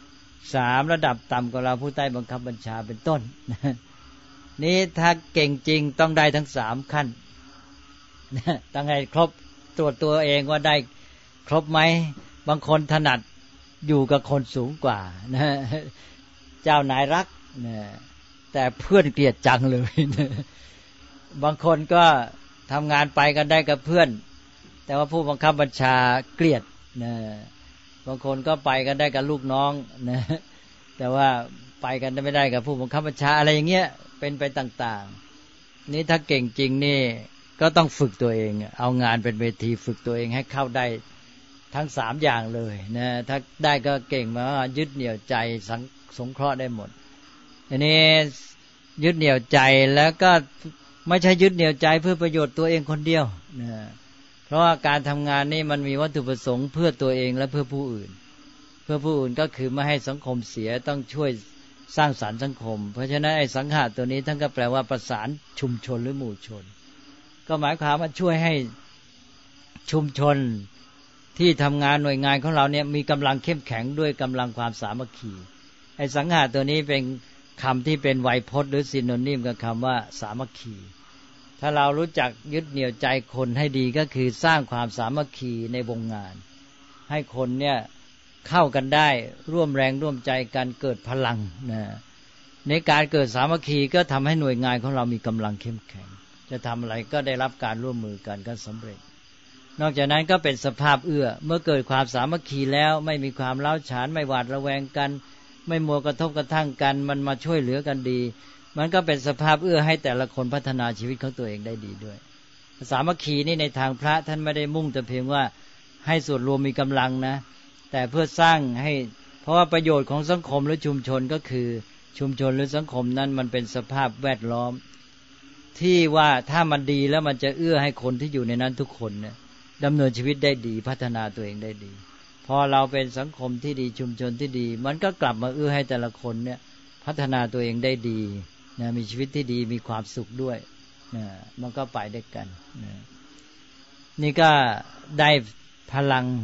3ระดับต่ำกว่าเราผู้ใต้บังคับบัญชาเป็นต้นนี้ถ้าเก่งจริงต้องได้ทั้ง3ขั้นต้องให้ครบตรวจตัวเองว่าได้ครบไหมบางคนถนัดอยู่กับคนสูงกว่านะเจ้านายรักนะแต่เพื่อนเกลียดจังเลยนะบางคนก็ทำงานไปกันได้กับเพื่อนแต่ว่าผู้บังคับบัญชาเกลียดนะบางคนก็ไปกันได้กับลูกน้องนะแต่ว่าไปกันไม่ได้กับผู้บังคับบัญชาอะไรอย่างเงี้ยเป็นไปต่างๆนี่ถ้าเก่งจริงนี่ก็ต้องฝึกตัวเองเอางานเป็นเวทีฝึกตัวเองให้เข้าได้ทั้ง3อย่างเลยนะถ้าได้ก็เก่งมายึดเหนี่ยวใจสงเคราะห์ได้หมดอันนี้ยึดเหนี่ยวใจแล้วก็ไม่ใช่ยึดเหนี่ยวใจเพื่อประโยชน์ตัวเองคนเดียวนะเพราะว่าการทำงานนี้มันมีวัตถุประสงค์เพื่อตัวเองและเพื่อผู้อื่นเพื่อผู้อื่นก็คือไม่ให้สังคมเสียต้องช่วยสร้างสรรค์สังคมเพราะฉะนั้นไอ้สังฆะตัวนี้ท่านก็แปลว่าประสานชุมชนหรือหมู่ชนก็หมายความว่าช่วยให้ชุมชนที่ทำงานหน่วยงานของเราเนี่ยมีกำลังเข้มแข็งด้วยกำลังความสามัคคีไอ้สังฆะตัวนี้เป็นคำที่เป็นไวยพจน์หรือซิโนนิมกับคำว่าสามัคคีถ้าเรารู้จักยึดเหนี่ยวใจคนให้ดีก็คือสร้างความสามัคคีในวงงานให้คนเนี่ยเข้ากันได้ร่วมแรงร่วมใจกันเกิดพลังนะในการเกิดสามัคคีก็ทำให้หน่วยงานของเรามีกำลังเข้มแข็งจะทำอะไรก็ได้รับการร่วมมือกันก็สำเร็จนอกจากนั้นก็เป็นสภาพเอื้อเมื่อเกิดความสามัคคีแล้วไม่มีความร้าวฉานไม่หวาดระแวงกันไม่มัวกระทบกระทั่งกันมันมาช่วยเหลือกันดีมันก็เป็นสภาพเอื้อให้แต่ละคนพัฒนาชีวิตของตัวเองได้ดีด้วยสามัคคีนี่ในทางพระท่านไม่ได้มุ่งแต่เพียงว่าให้ส่วนรวมมีกำลังนะแต่เพื่อสร้างให้เพราะว่าประโยชน์ของสังคมหรือชุมชนก็คือชุมชนหรือสังคมนั้นมันเป็นสภาพแวดล้อมที่ว่าถ้ามันดีแล้วมันจะเอื้อให้คนที่อยู่ในนั้นทุกคนเนี่ยดำเนินชีวิตได้ดีพัฒนาตัวเองได้ดีพอเราเป็นสังคมที่ดีชุมชนที่ดีมันก็กลับมาเอื้อให้แต่ละคนเนี่ยพัฒนาตัวเองได้ดีนะมีชีวิตที่ดีมีความสุขด้วยนะมันก็ไปด้วยกันนะนี่ก็ได้พลัง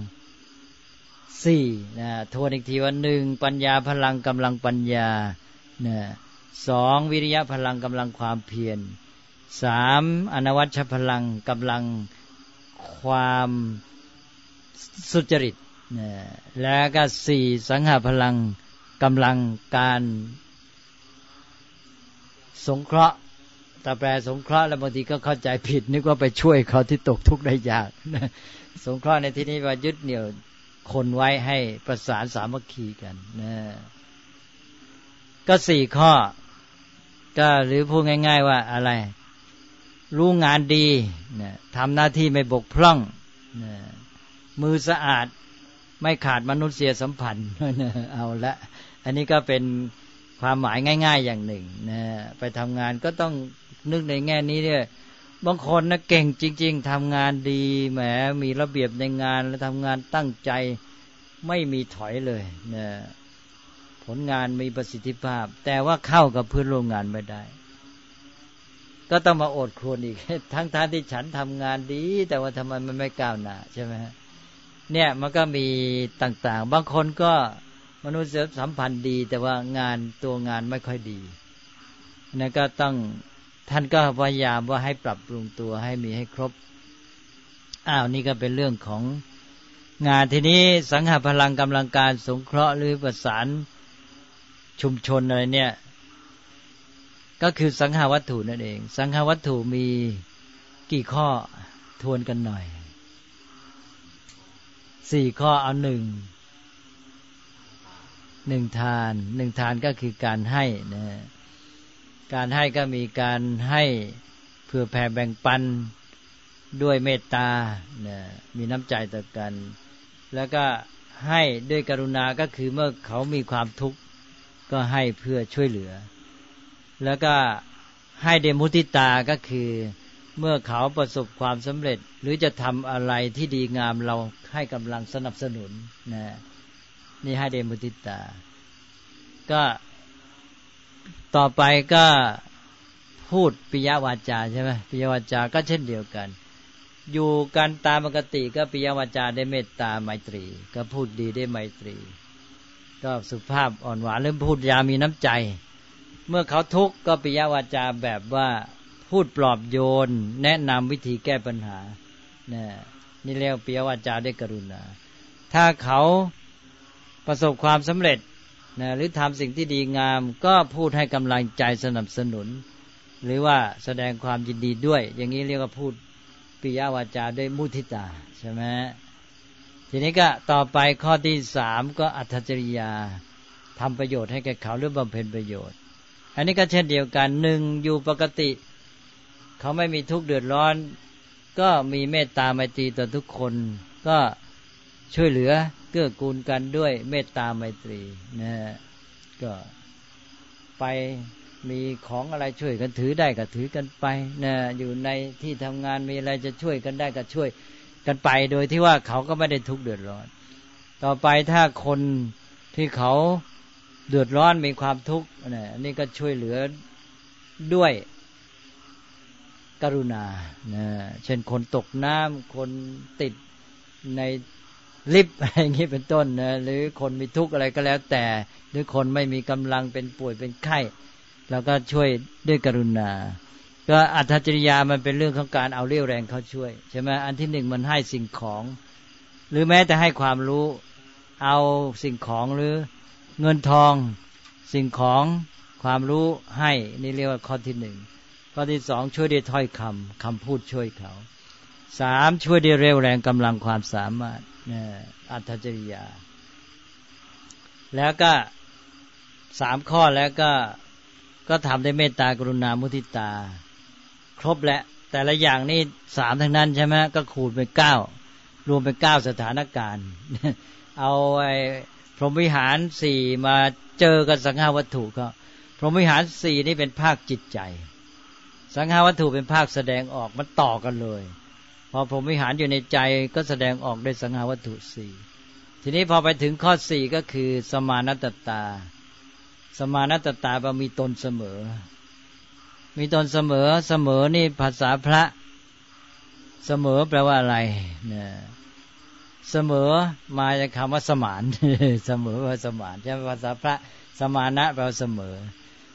4นะทวนอีกทีว่า1ปัญญาพลังกำลังปัญญานะ 2. วิริยะพลังกำลังความเพียร 3. อนวัชชพลังกำลังความสุจริตแล้วก็ 4. สังหพลังกำลังการสงเคราะห์แต่แปลสงเคราะห์แล้วบางทีก็เข้าใจผิดนึกว่าไปช่วยเขาที่ตกทุกข์ได้ยากสงเคราะห์ในที่นี้ว่ายึดเหนี่ยวคนไว้ให้ประสานสามัคคีกันก็4ข้อก็หรือพูดง่ายๆว่าอะไรรู้งานดีทำหน้าที่ไม่บกพร่องมือสะอาดไม่ขาดมนุษยสัมพันธ์เอาละอันนี้ก็เป็นความหมายง่ายๆอย่างหนึ่งไปทำงานก็ต้องนึกในแง่นี้เนี่ยบางคนนะเก่งจริงๆทำงานดีแหมมีระเบียบในงานและทำงานตั้งใจไม่มีถอยเลยผลงานมีประสิทธิภาพแต่ว่าเข้ากับเพื่อนร่วมงานไม่ได้ก็ต้องมาอดครวญอีกทั้งที่ฉันทำงานดีแต่ว่าทำไมมันไม่ก้าวหน้าใช่ไหมฮะเนี่ยมันก็มีต่างๆบางคนก็มนุษยสัมพันธ์ดีแต่ว่างานตัวงานไม่ค่อยดีนั่นก็ต้องท่านก็พยายามว่าให้ปรับปรุงตัวให้มีให้ครบนี่ก็เป็นเรื่องของงานทีนี้สังหพลังกำลังการสงเคราะห์หรือประสานชุมชนอะไรเนี่ยก็คือสังหวัตถุนั่นเองสังหวัตถุมีกี่ข้อทวนกันหน่อย4ข้อเอา1ทานก็คือการให้นะการให้ก็มีการให้เพื่อแผ่แบ่งปันด้วยเมตตานะมีน้ำใจต่อกันแล้วก็ให้ด้วยกรุณาก็คือเมื่อเขามีความทุกข์ก็ให้เพื่อช่วยเหลือแล้วก็ให้ด้วยมุทิตาก็คือเมื่อเขาประสบความสำเร็จหรือจะทำอะไรที่ดีงามเราให้กำลังสนับสนุนนะนี่ให้ด้วยมุทิตาก็ต่อไปก็พูดปิยวาจาใช่ไหมปิยวาจาก็เช่นเดียวกันอยู่กันตามปกติก็ปิยวาจาได้เมตตาไมตรีก็พูดดีได้ไมตรีก็สุภาพอ่อนหวานหรือพูดยามีน้ำใจเมื่อเขาทุกข์ก็ปิยวาจาแบบว่าพูดปลอบโยนแนะนำวิธีแก้ปัญหานี่เรียกปิยวาจาด้วยกรุณาถ้าเขาประสบความสำเร็จหรือทำสิ่งที่ดีงามก็พูดให้กำลังใจสนับสนุนหรือว่าแสดงความยินดีด้วยอย่างนี้เรียกว่าพูดปิยวาจาด้วยมุทิตาใช่ไหมทีนี้ก็ต่อไปข้อที่3ก็อัตถจริยาทำประโยชน์ให้แก่เขาหรือบำเพ็ญประโยชน์อันนี้ก็เช่นเดียวกัน1อยู่ปกติเขาไม่มีทุกข์เดือดร้อนก็มีเมตตาไมตรีต่อทุกคนก็ช่วยเหลือเกื้อกูลกันด้วยเมตตาไมตรีนะก็ไปมีของอะไรช่วยกันถือได้ก็ถือกันไปนะอยู่ในที่ทำงานมีอะไรจะช่วยกันได้ก็ช่วยกันไปโดยที่ว่าเขาก็ไม่ได้ทุกข์เดือดร้อนต่อไปถ้าคนที่เขาเดือดร้อนมีความทุกข์นี่ก็ช่วยเหลือด้วยกรุณาเช่นคนตกน้ำคนติดในลิฟต์อะไรอย่างนี้เป็นต้นนะหรือคนมีทุกข์อะไรก็แล้วแต่หรือคนไม่มีกำลังเป็นป่วยเป็นไข้แล้วก็ช่วยด้วยกรุณาก็อัตถจริยามันเป็นเรื่องของการเอาเรี่ยวแรงเขาช่วยใช่ไหมอันที่1มันให้สิ่งของหรือแม้แต่ให้ความรู้เอาสิ่งของหรือเงินทองสิ่งของความรู้ให้นี่เรียกว่าข้อที่1ข้อที่2ช่วยด้วยถ้อยคำพูดช่วยเขา3ช่วยด้วยเรี่ยวแรงกำลังความสามารถอัตถจริยาแล้วก็3ข้อแล้วก็ทำได้เมตตากรุณามุทิตาครบแล้วแต่ละอย่างนี่3ทั้งนั้นใช่ไหมก็คูณเป็น9รวมเป็น9สถานการณ์เอาไอ้พรหมวิหาร4มาเจอกับสังหวัตถุก็พรหมวิหาร4นี่เป็นภาคจิตใจสังหวัตถุเป็นภาคแสดงออกมันต่อกันเลยพอพรหมวิหารอยู่ในใจก็แสดงออกด้วยสังหวัตถุ4ทีนี้พอไปถึงข้อ4ก็คือสมานัตตาสมานัตตาแปลว่ามีตนเสมอมีตนเสมอนี่ภาษาพระเสมอแปลว่าอะไรเสมอมาจากคำว่าสมานเสมอว่าสมานใช่ไหมภาษาพระสมานะแปลว่าเสมอ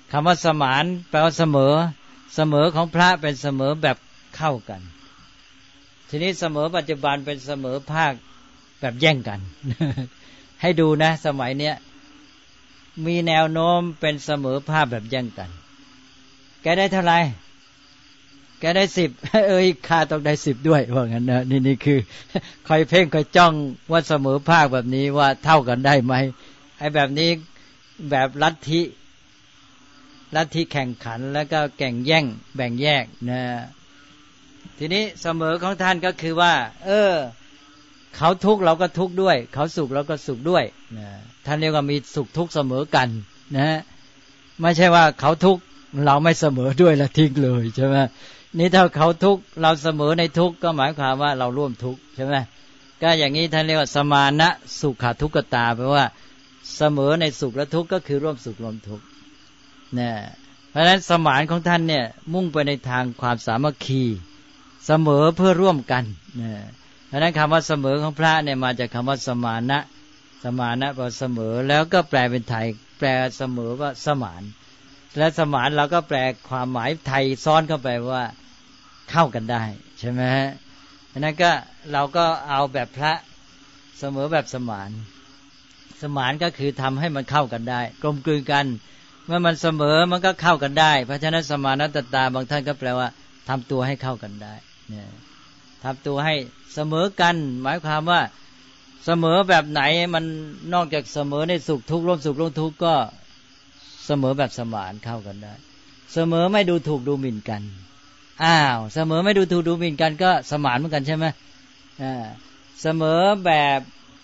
คำว่าสมานแปลว่าเสมอเสมอของพระเป็นเสมอแบบเข้ากันทีนี้เสมอปัจจุบันเป็นเสมอภาคแบบแย่งกัน ให้ดูนะสมัยเนี้ยมีแนวโน้มเป็นเสมอภาคแบบแย่งกันแกได้เท่าไหร่แกได้10ข้าต้องได้10ด้วยว่างั้นนะนี่คือคอยเพ่งคอยจ้องว่าเสมอภาคแบบนี้ว่าเท่ากันได้ไหมไอ้แบบนี้แบบลัทธิแข่งขันแล้วก็แข่งแย่งแบ่งแยกนะทีนี้เสมอของท่านก็คือว่าเขาทุกข์เราก็ทุกข์ด้วยเขาสุขเราก็สุขด้วยนะท่านเรียกว่ามีสุขทุกข์เสมอกันนะไม่ใช่ว่าเขาทุกข์เราไม่เสมอด้วยแล้วทิ้งเลยใช่ไหมนี่ถ้าเขาทุกข์เราเสมอในทุกข์ก็หมายความว่าเราร่วมทุกข์ใช่ไหมก็อย่างนี้ท่านเรียกว่าสมานะสุขทุกขตาแปลว่าเสมอในสุขและทุกข์ก็คือร่วมสุขร่วมทุกข์นะเพราะฉะนั้นสมานของท่านเนี่ยมุ่งไปในทางความสามัคคีเสมอเพื่อร่วมกันนะเพราะฉะนั้นคำว่าเสมอของพระเนี่ยมาจากคำว่าสมานะแปลเสมอแล้วก็แปลเป็นไทยแปลเสมอว่าสมานและสมานเราก็แปลความหมายไทยซ้อนเข้าไปว่าเข้ากันได้ใช่ไหมฮะเพราะนั้นก็เราก็เอาแบบพระเสมอแบบสมานก็คือทำให้มันเข้ากันได้กลมกลืนกันเมื่อมันเสมอมันก็เข้ากันได้เพราะฉะนั้นสมานัตตาบางท่านก็แปลว่าทำตัวให้เข้ากันได้เนี่ยทำตัวให้เสมอกันหมายความว่าเสมอแบบไหนมันนอกจากเสมอในสุขทุกข์ร่วมสุขร่วมทุกข์ก็เสมอแบบสมานเข้ากันได้เสมอไม่ดูถูกดูหมิ่นกันเสมอไม่ดูถูกดูหมิ่นกันก็สมานเหมือนกันใช่ไหมเสมอแบบ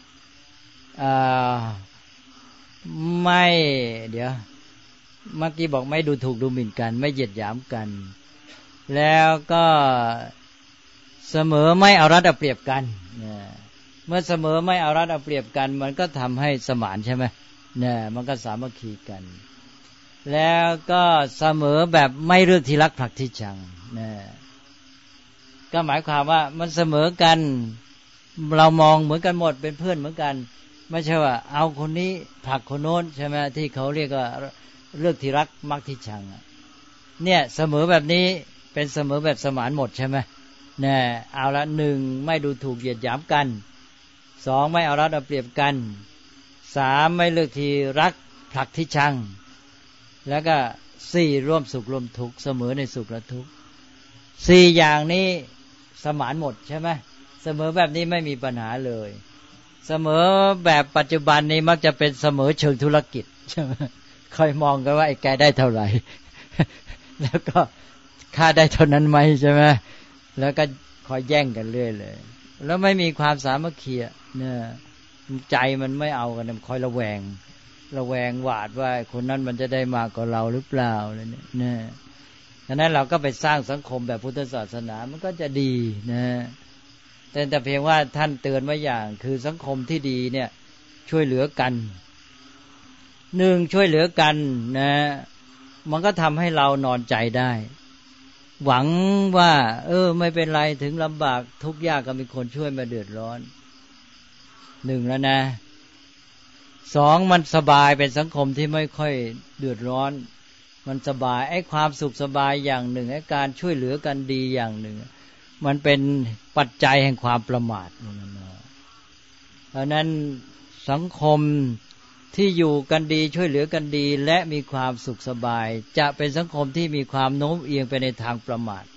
ไม่เดี๋ยวเมื่อกี้บอกไม่ดูถูกดูหมิ่นกันไม่เหยียดหยามกันแล้วก็เสมอไม่เอารัดเอาเปรียบกันเมื่อเสมอไม่เอารัดเอาเปรียบกันมันก็ทำให้สมานใช่ไหมเนี่ยมันก็สามัคคีกันแล้วก็เสมอแบบไม่เลือกที่รักผลักที่ชังเนี่ยก็หมายความว่ามันเสมอกันเรามองเหมือนกันหมดเป็นเพื่อนเหมือนกันไม่ใช่ว่าเอาคนนี้ผลักคนโน้นใช่ไหมที่เขาเรียกว่าเลือกที่รักมักที่ชังเนี่ยเสมอแบบนี้เป็นเสมอแบบสมานหมดใช่ไหมเนี่ยเอาละ1ไม่ดูถูกเหยียดหยามกัน2ไม่เอารัดเอาเปรียบกัน3ไม่เลือกที่รักผลักที่ชังแล้วก็4ร่วมสุขร่วมทุกข์เสมอในสุขและทุกข์4อย่างนี้สมานหมดใช่ไหมเสมอแบบนี้ไม่มีปัญหาเลยเสมอแบบปัจจุบันนี้มักจะเป็นเสมอเชิงธุรกิจใช่ไหมคอยมองกันว่าไอ้แกได้เท่าไหร่ แล้วก็ค่าได้เท่านั้นไหมใช่ไหมแล้วก็คอยแย่งกันเรื่อยเลยแล้วไม่มีความสามัคคีเนี่ยใจมันไม่เอากันมันคอยระแวงหวาดว่าคนนั้นมันจะได้มากกว่าเราหรือเปล่าอะไรเนี่ยฉะนั้นเราก็ไปสร้างสังคมแบบพุทธศาสนามันก็จะดีนะแต่เพียงว่าท่านเตือนไว้อย่างคือสังคมที่ดีเนี่ยช่วยเหลือกัน1ช่วยเหลือกันนะมันก็ทำให้เรานอนใจได้หวังว่าไม่เป็นไรถึงลำบากทุกข์ยากก็มีคนช่วยมาเดือดร้อน1แล้วนะ2มันสบายเป็นสังคมที่ไม่ค่อยเดือดร้อนมันสบายไอ้ความสุขสบายอย่างหนึ่งไอ้การช่วยเหลือกันดีอย่างหนึ่งมันเป็นปัจจัยแห่งความประมาทเพราะนั้นสังคมที่อยู่กันดีช่วยเหลือกันดีและมีความสุขสบายจะเป็นสังคมที่มีความโน้มเอียงไปในทางประมาท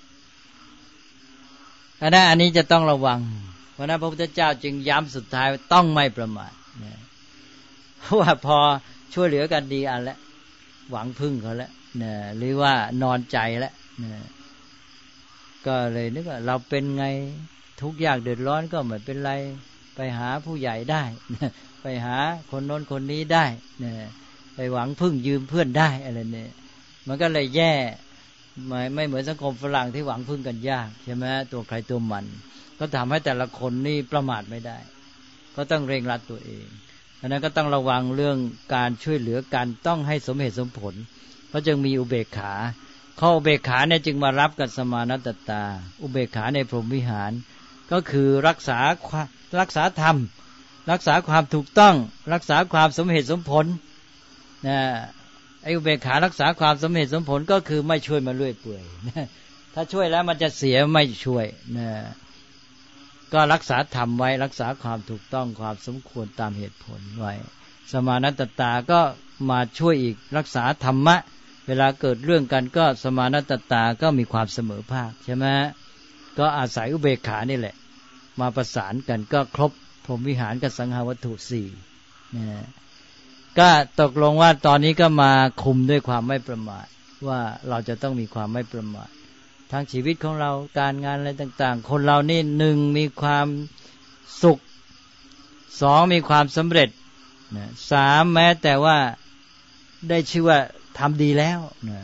อันนี้จะต้องระวังเพราะนั้นพระพุทธเจ้าจึงย้ำสุดท้ายว่าต้องไม่ประมาทเพราะว่าพอช่วยเหลือกันดีอันแล้วหวังพึ่งเขาแล้วเนี่ยหรือว่านอนใจแล้วเนี่ยก็เลยนึกว่าเราเป็นไงทุกข์ยากเดือดร้อนก็ไม่เป็นไรไปหาผู้ใหญ่ได้ไปหาคนโน้นคนนี้ได้เนี่ยไปหวังพึ่งยืมเพื่อนได้อะไรเนี่ยมันก็เลยแย่ไม่เหมือนสังคมฝรั่งที่หวังพึ่งกันยากใช่ไหมตัวใครตัวมันก็ทำให้แต่ละคนนี่ประมาทไม่ได้ก็ต้องเร่งรัดตัวเองอันนั้นก็ต้องระวังเรื่องการช่วยเหลือกันต้องให้สมเหตุสมผลเพราะจึงมีอุเบกขาข้ออุเบกขาเนี่ยจึงมารับกับสมานัตตาอุเบกขาในพรหมวิหารก็คือรักษาธรรมรักษาความถูกต้องรักษาความสมเหตุสมผลนะไอ้อุเบกขารักษาความสมเหตุสมผลก็คือไม่ช่วยมาเรื่อยเปื่อยถ้าช่วยแล้วมันจะเสียไม่ช่วยนะก็รักษาธรรมไว้รักษาความถูกต้องความสมควรตามเหตุผลไว้สมานัตตาก็มาช่วยอีกรักษาธรรมะเวลาเกิดเรื่องกันก็สมานัตตาก็มีความเสมอภาคใช่ไหมก็อาศัยอุเบกขานี่แหละมาประสานกันก็ครบพรหมวิหารกับสังหาวัตถุสี่นะก็ตกลงว่าตอนนี้ก็มาคุมด้วยความไม่ประมาทว่าเราจะต้องมีความไม่ประมาททั้งชีวิตของเราการงานอะไรต่างๆคนเรานี่หนึ่งมีความสุขสองมีความสำเร็จนะสามแม้แต่ว่าได้ชื่อว่าทำดีแล้วนะ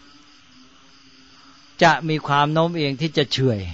จะมีความโน้มเอียงที่จะเฉื่อย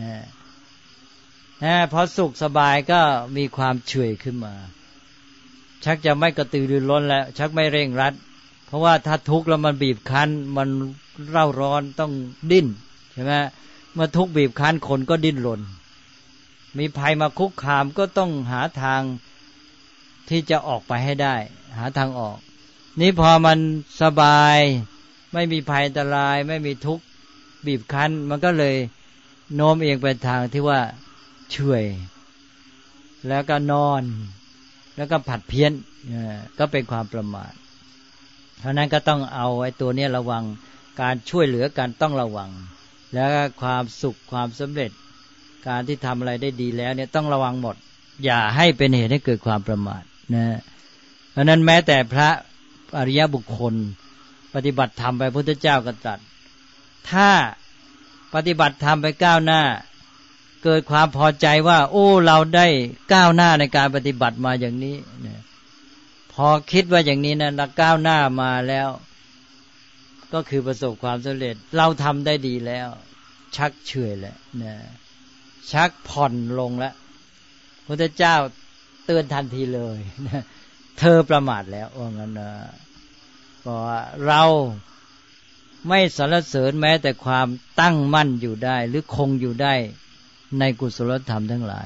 นะพอสุขสบายก็มีความเฉื่อยขึ้นมาชักจะไม่กระตือรือร้นแล้วชักไม่เร่งรัดเพราะว่าถ้าทุกข์แล้วมันบีบคั้นมันเร่าร้อนต้องดิ้นใช่ไหมเมื่อทุกข์บีบคั้นคนก็ดิ้นรนมีภัยมาคุกคามก็ต้องหาทางที่จะออกไปให้ได้หาทางออกนี่พอมันสบายไม่มีภัยอันตรายไม่มีทุกข์บีบคั้นมันก็เลยโน้มเอียงไปทางที่ว่าเฉื่อยแล้วก็นอนแล้วก็ผัดเพี้ยนก็เป็นความประมาทเพราะนั้นก็ต้องเอาไอ้ตัวนี้ระวังการช่วยเหลือกันต้องระวังแล้วก็ความสุขความสำเร็จการที่ทำอะไรได้ดีแล้วเนี่ยต้องระวังหมดอย่าให้เป็นเหตุให้เกิดความประมาทนะเพราะนั้นแม้แต่พระอริยบุคคลปฏิบัติธรรมไปพุทธเจ้าก็ตรัสถ้าปฏิบัติธรรมไปก้าวหน้าเกิดความพอใจว่าโอ้เราได้ก้าวหน้าในการปฏิบัติมาอย่างนี้นะพอคิดว่าอย่างนี้นะเราก้าวหน้ามาแล้วก็คือประสบความสำเร็จเราทำได้ดีแล้วชักเฉื่อยแล้วนะชักผ่อนลงแล้วพุทธเจ้าเตือนทันทีเลยนะเธอประมาทแล้วว่างั้นนะก็เราไม่สรรเสริญแม้แต่ความตั้งมั่นอยู่ได้หรือคงอยู่ได้ในกุศลธรรมทั้งหลาย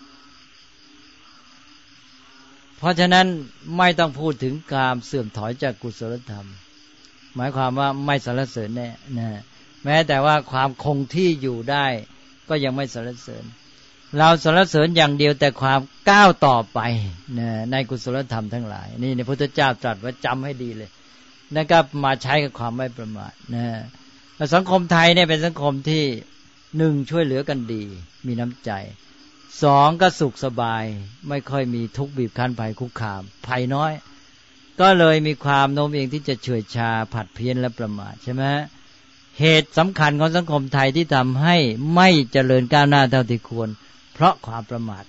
เพราะฉะนั้นไม่ต้องพูดถึงการเสื่อมถอยจากกุศลธรรมหมายความว่าไม่สรรเสริญแน่นะแม้แต่ว่าความคงที่อยู่ได้ก็ยังไม่สรรเสริญเราสรรเสริญอย่างเดียวแต่ความก้าวต่อไปนะในกุศลธรรมทั้งหลายนี่พระพุทธเจ้าตรัสไว้จำให้ดีเลยนะครับมาใช้กับความไม่ประมาทนะสังคมไทยเนี่ยเป็นสังคมที่หนึ่งช่วยเหลือกันดีมีน้ำใจสองก็สุขสบายไม่ค่อยมีทุกข์บีบคั้นภัยคุกคามภัยน้อยก็เลยมีความโน้มเอียงที่จะเฉื่อยชาผัดเพี้ยนและประมาทใช่ไหมเหตุสำคัญของสังคมไทยที่ทำให้ไม่เจริญก้าวหน้าเท่าที่ควรเพราะความประมาท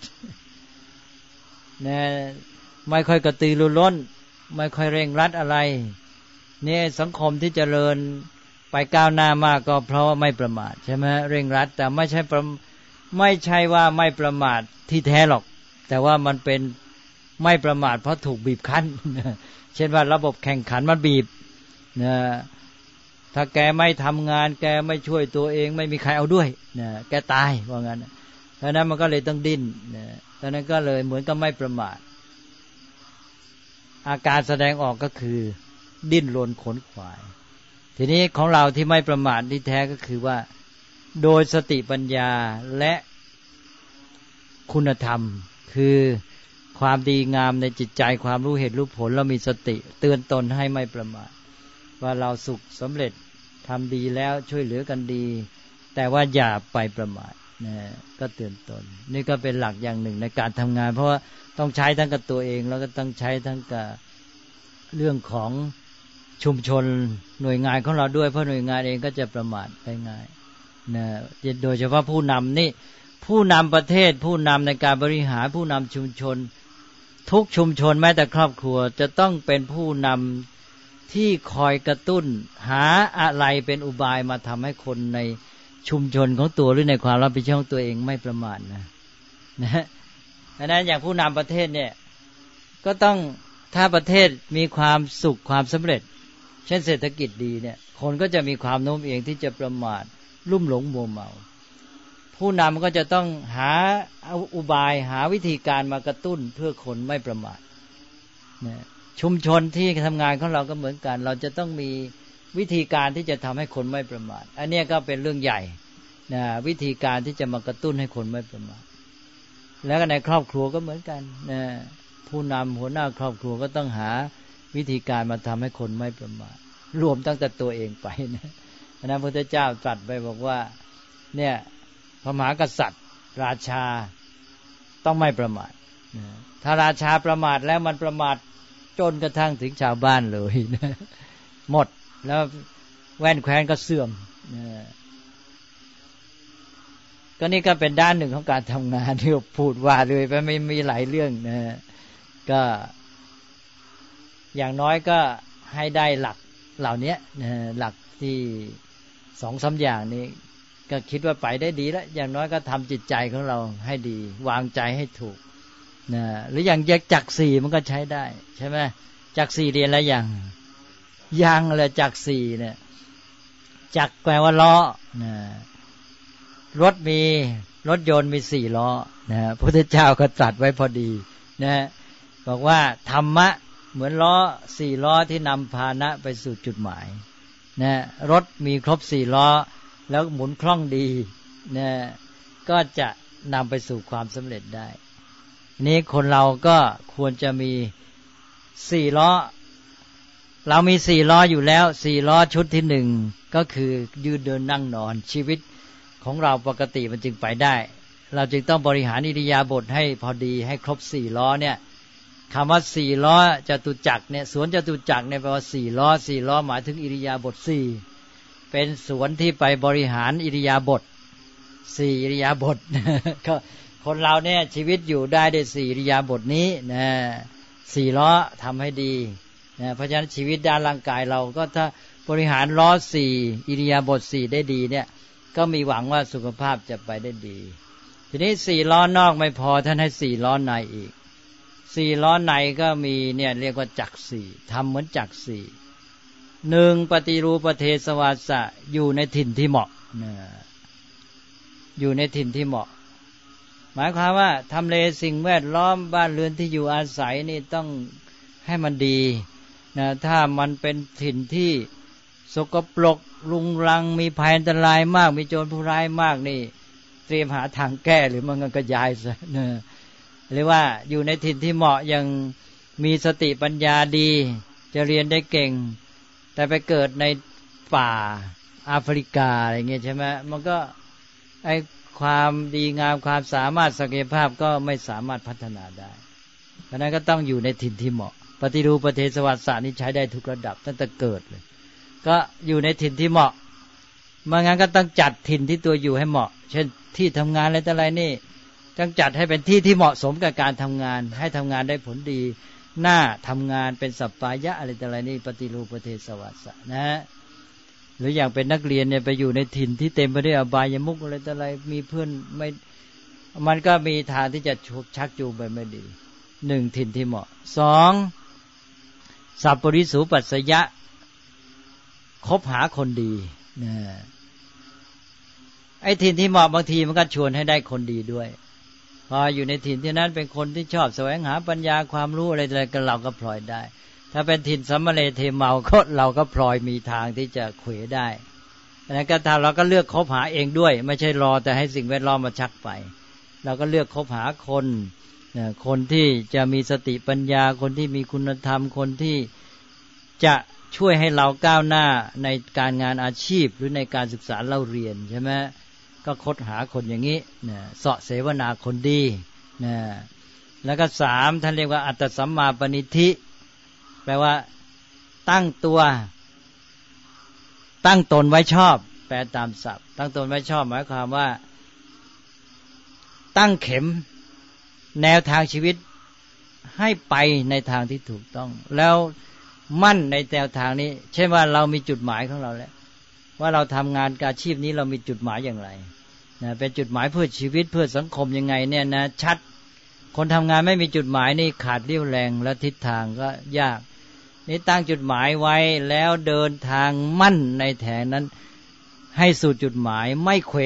เนี่ยไม่ค่อยกระตือรือร้นไม่ค่อยเร่งรัดอะไรเนี่ยสังคมที่เจริญไปก้าวหน้ามากก็เพราะว่าไม่ประมาทใช่ไหมเร่งรัดแต่ไม่ใช่ว่าไม่ประมาทที่แท้หรอกแต่ว่ามันเป็นไม่ประมาทเพราะถูกบีบคั้นเช่นว่าระบบแข่งขันมันบีบนะถ้าแกไม่ทำงานแกไม่ช่วยตัวเองไม่มีใครเอาด้วยนะแกตายว่างั้นเพราะนั้นมันก็เลยต้องดิ้นนะเพราะนั้นก็เลยเหมือนกับไม่ประมาทอาการแสดงออกก็คือดิ้นรนขนขวายทีนี้ของเราที่ไม่ประมาทที่แท้ก็คือว่าโดยสติปัญญาและคุณธรรมคือความดีงามในจิตใจความรู้เหตุรู้ผลเรามีสติเตือนตนให้ไม่ประมาทว่าเราสุขสำเร็จทำดีแล้วช่วยเหลือกันดีแต่ว่าอย่าไปประมาทนะก็เตือนตนนี่ก็เป็นหลักอย่างหนึ่งในการทำงานเพราะว่าต้องใช้ทั้งกับตัวเองแล้วก็ต้องใช้ทั้งกับเรื่องของชุมชนหน่วยงานของเราด้วยเพราะหน่วยงานเองก็จะประมาทได้ง่ายนะโดยเฉพาะผู้นำนี่ผู้นำประเทศผู้นำในการบริหารผู้นำชุมชนทุกชุมชนแม้แต่ครอบครัวจะต้องเป็นผู้นำที่คอยกระตุ้นหาอะไรเป็นอุบายมาทำให้คนในชุมชนของตัวหรือในความรับผิดชอบของตัวเองไม่ประมาทนะดังนั้นอย่างผู้นำประเทศเนี่ยก็ต้องถ้าประเทศมีความสุขความสำเร็จเช่นเศรษฐกิจดีเนี่ยคนก็จะมีความโน้มเอียงที่จะประมาทลุ่มหลงมัวเมาผู้นำก็จะต้องหาอุบายหาวิธีการมากระตุ้นเพื่อคนไม่ประมาทนะชุมชนที่ทำงานของเราก็เหมือนกันเราจะต้องมีวิธีการที่จะทำให้คนไม่ประมาทอันนี้ก็เป็นเรื่องใหญ่นะวิธีการที่จะมากระตุ้นให้คนไม่ประมาทแล้วก็ในครอบครัวก็เหมือนกันนะผู้นำหัวหน้าครอบครัวก็ต้องหาวิธีการมาทำให้คนไม่ประมาทรวมตั้งแต่ตัวเองไปนะพระพุทธเจ้าตรัสไปบอกว่าเนี่ยพระมหากษัตริย์ราชาต้องไม่ประมาทนะถ้าราชาประมาทแล้วมันประมาทจนกระทั่งถึงชาวบ้านเลยนะหมดแล้วแว่นแคว้นก็เสื่อมนะก็นี่ก็เป็นด้านหนึ่งของการทำงานที่พูดว่าเลยไปไม่มีหลายเรื่องนะก็อย่างน้อยก็ให้ได้หลักเหล่านี้นะหลักที่2-3อย่างนี้ก็คิดว่าไปได้ดีแล้วอย่างน้อยก็ทำจิตใจของเราให้ดีวางใจให้ถูกนะหรืออย่างจัก4มันก็ใช้ได้ใช่ไหมจัก4เรียนแล้วยังเลยจัก4เนี่ยจักแปลว่าล้อนะรถยนต์มี4ล้อนะพระพุทธเจ้าก็ตรัสไว้พอดีนะบอกว่าธรรมะเหมือนล้อ4ล้อที่นำพาหนะไปสู่จุดหมายนะรถมีครบ4ล้อแล้วหมุนคล่องดีนะก็จะนำไปสู่ความสำเร็จได้นี้คนเราก็ควรจะมี4ล้อเรามี4ล้ออยู่แล้ว4ล้อชุดที่1ก็คือยืนเดินนั่งนอนชีวิตของเราปกติมันจึงไปได้เราจึงต้องบริหารอิริยาบถให้พอดีให้ครบ4ล้อเนี่ยคำว่า4ล้อจตุจักรเนี่ยสวนจตุจักรเนี่ยแปลว่า4ล้อหมายถึงอิริยาบถ4เป็นสวนที่ไปบริหารอิริยาบถ4อิริยาบถก็คนเราเนี่ยชีวิตอยู่ได้ด้วย4อิริยาบถนี้นะ4ล้อทำให้ดีนะเพราะฉะนั้นชีวิตด้านร่างกายเราก็ถ้าบริหารล้อ4อิริยาบถ4ได้ดีเนี่ยก็มีหวังว่าสุขภาพจะไปได้ดีทีนี้4ล้อนอกไม่พอท่านให้4ล้อในอีก4ล้อในก็มีเนี่ยเรียกว่าจักร4ทำเหมือนจักร4 1ปฏิรูปเทศวาสะอยู่ในถิ่นที่เหมาะอยู่ในถิ่นที่เหมาะหมายความว่าทำเลสิ่งแวดล้อมบ้านเรือนที่อยู่อาศัยนี่ต้องให้มันดีนะถ้ามันเป็นถิ่นที่สกปรกรุงรังมีภัยอันตรายมากมีโจรผู้ร้ายมากนี่เตรียมหาทางแก้หรือมันก็ย้ายซะนะหรือว่าอยู่ในถิ่นที่เหมาะยังมีสติปัญญาดีจะเรียนได้เก่งแต่ไปเกิดในป่าแอฟริกาอะไรเงี้ยใช่ไหมมันก็ไอความดีงามความสามารถศักยภาพก็ไม่สามารถพัฒนาได้เพราะนั้นก็ต้องอยู่ในถิ่นที่เหมาะปฏิรูปเทศวาสะนี่ใช้ได้ทุกระดับตั้งแต่เกิดเลยก็อยู่ในถิ่นที่เหมาะไม่งั้นก็ต้องจัดถิ่นที่ตัวอยู่ให้เหมาะเช่นที่ทำงานอะไรต่ออะไรนี่ต้องจัดให้เป็นที่ที่เหมาะสมกับการทำงานให้ทำงานได้ผลดีหน้าทำงานเป็นสัปปายะอะไรต่ออะไรนี่ปฏิรูปเทศวาสะนะหรืออย่างเป็นนักเรียนเนี่ยไปอยู่ในถิ่นที่เต็มไปด้วยอบายมุขอะไรต่ออะไรมีเพื่อนไม่มันก็มีทางที่จะชักจูงไปไม่ดี1ถิ่นที่เหมาะ2สัพปริสูปัสสยะคบหาคนดีนะไอ้ถิ่นที่เหมาะบางทีมันก็ชวนให้ได้คนดีด้วยพออยู่ในถิ่นที่นั้นเป็นคนที่ชอบแสวงหาปัญญาความรู้อะไรก็เราก็พลอยได้ถ้าเป็นถิ่นสัมมะเลเทเมาก็เราก็พลอยมีทางที่จะเขวได้ดังนั้นก็ถ้าเราก็เลือกคบหาเองด้วยไม่ใช่รอแต่ให้สิ่งแวดล้อมมาชักไปเราก็เลือกคบหาคนที่จะมีสติปัญญาคนที่มีคุณธรรมคนที่จะช่วยให้เราก้าวหน้าในการงานอาชีพหรือในการศึกษาเล่าเรียนใช่ไหมก็คบหาคนอย่างนี้นะเสาะเสวนาคนดีนะแล้วก็3ท่านเรียกว่าอัตตสัมมาปณิธิแปลว่าตั้งตัวตั้งตนไว้ชอบแปลตามศัพท์ตั้งตนไว้ชอบหมายความว่าตั้งเข็มแนวทางชีวิตให้ไปในทางที่ถูกต้องแล้วมั่นในแนวทางนี้เช่นว่าเรามีจุดหมายของเราแล้วว่าเราทำงานอาชีพนี้เรามีจุดหมายอย่างไรนะเป็นจุดหมายเพื่อชีวิตเพื่อสังคมยังไงเนี่ยนะชัดคนทำงานไม่มีจุดหมายนี่ขาดเรี่ยวแรงและทิศทางก็ยากนี่ตั้งจุดหมายไว้แล้วเดินทางมั่นในแถวนั้นให้สู่จุดหมายไม่เขว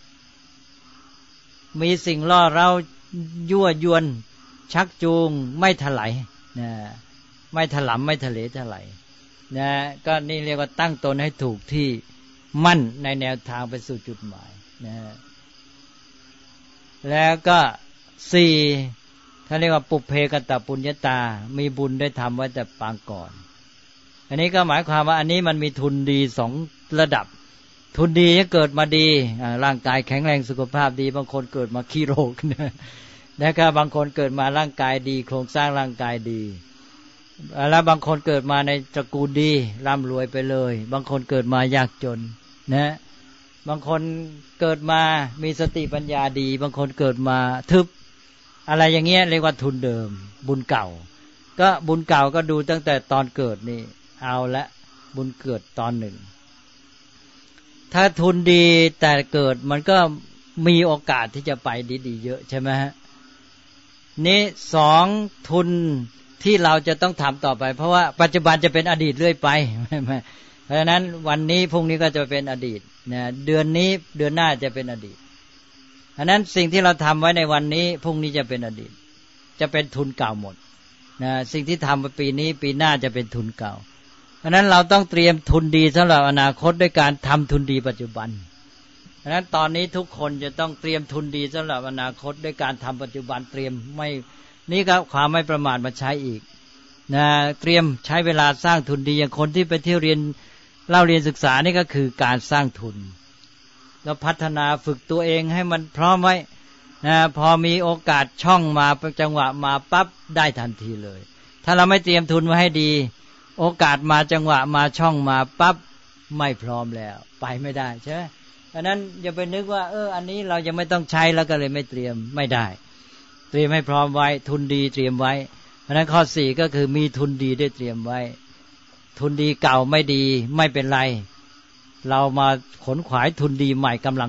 มีสิ่งล่อเร้ายั่วยวนชักจูงไม่ถลายนะไม่ถลำไม่ทะเลทลายนะก็นี่เรียกว่าตั้งตนให้ถูกที่มั่นในแนวทางไปสู่จุดหมายนะแล้วก็4ท่านเรียกว่าปุเพกตปุญญาตามีบุญได้ทำไว้แต่ปางก่อนอันนี้ก็หมายความว่าอันนี้มันมีทุนดี2ระดับทุนดีจะเกิดมาดีร่างกายแข็งแรงสุขภาพดีบางคนเกิดมาขี้โรคแล้วก็บางคนเกิดมาร่างกายดีโครงสร้างร่างกายดีแล้วบางคนเกิดมาในตระกูลดีร่ำรวยไปเลยบางคนเกิดมายากจนนะบางคนเกิดมามีสติปัญญาดีบางคนเกิดมาทึบอะไรอย่างเงี้ยเรียกว่าทุนเดิมบุญเก่าก็บุญเก่าก็ดูตั้งแต่ตอนเกิดนี่เอาละบุญเกิดตอนหนึ่งถ้าทุนดีแต่เกิดมันก็มีโอกาสที่จะไปดีๆเยอะใช่ไหมฮะนี่2ทุนที่เราจะต้องทำต่อไปเพราะว่าปัจจุบันจะเป็นอดีตเรื่อยไปเพราะฉะนั้นวันนี้พรุ่งนี้ก็จะเป็นอดีตนะเดือนนี้เดือนหน้าจะเป็นอดีตเพราะนั้นสิ่งที่เราทำไว้ในวันนี้พรุ่งนี้จะเป็นอดีตจะเป็นทุนเก่าหมดนะสิ่งที่ทำไปปีนี้ปีหน้าจะเป็นทุนเก่าเพราะนั้นเราต้องเตรียมทุนดีสำหรับอนาคตด้วยการทำทุนดีปัจจุบันเพราะนั้นตอนนี้ทุกคนจะต้องเตรียมทุนดีสำหรับอนาคตด้วยการทำปัจจุบันเตรียมไม่นี่ก็ความไม่ประมาทมาใช้อีกนะเตรียมใช้เวลาสร้างทุนดีอย่างคนที่ไปเที่ยวเรียนเล่าเรียนศึกษานี่ก็คือการสร้างทุนแล้วพัฒนาฝึกตัวเองให้มันพร้อมไว้นะพอมีโอกาสช่องมาจังหวะมาปั๊บได้ทันทีเลยถ้าเราไม่เตรียมทุนไว้ให้ดีโอกาสมาจังหวะมาช่องมาปั๊บไม่พร้อมแล้วไปไม่ได้ใช่ไหมเพราะนั้นอย่าไปนึกว่าอันนี้เรายังไม่ต้องใช้แล้วก็เลยไม่เตรียมไม่ได้เตรียมให้พร้อมไว้ทุนดีเตรียมไว้เพราะนั้นข้อ4ก็คือมีทุนดีได้เตรียมไว้ทุนดีเก่าไม่ดีไม่เป็นไรเรามาขนขวายทุนดีใหม่กำลัง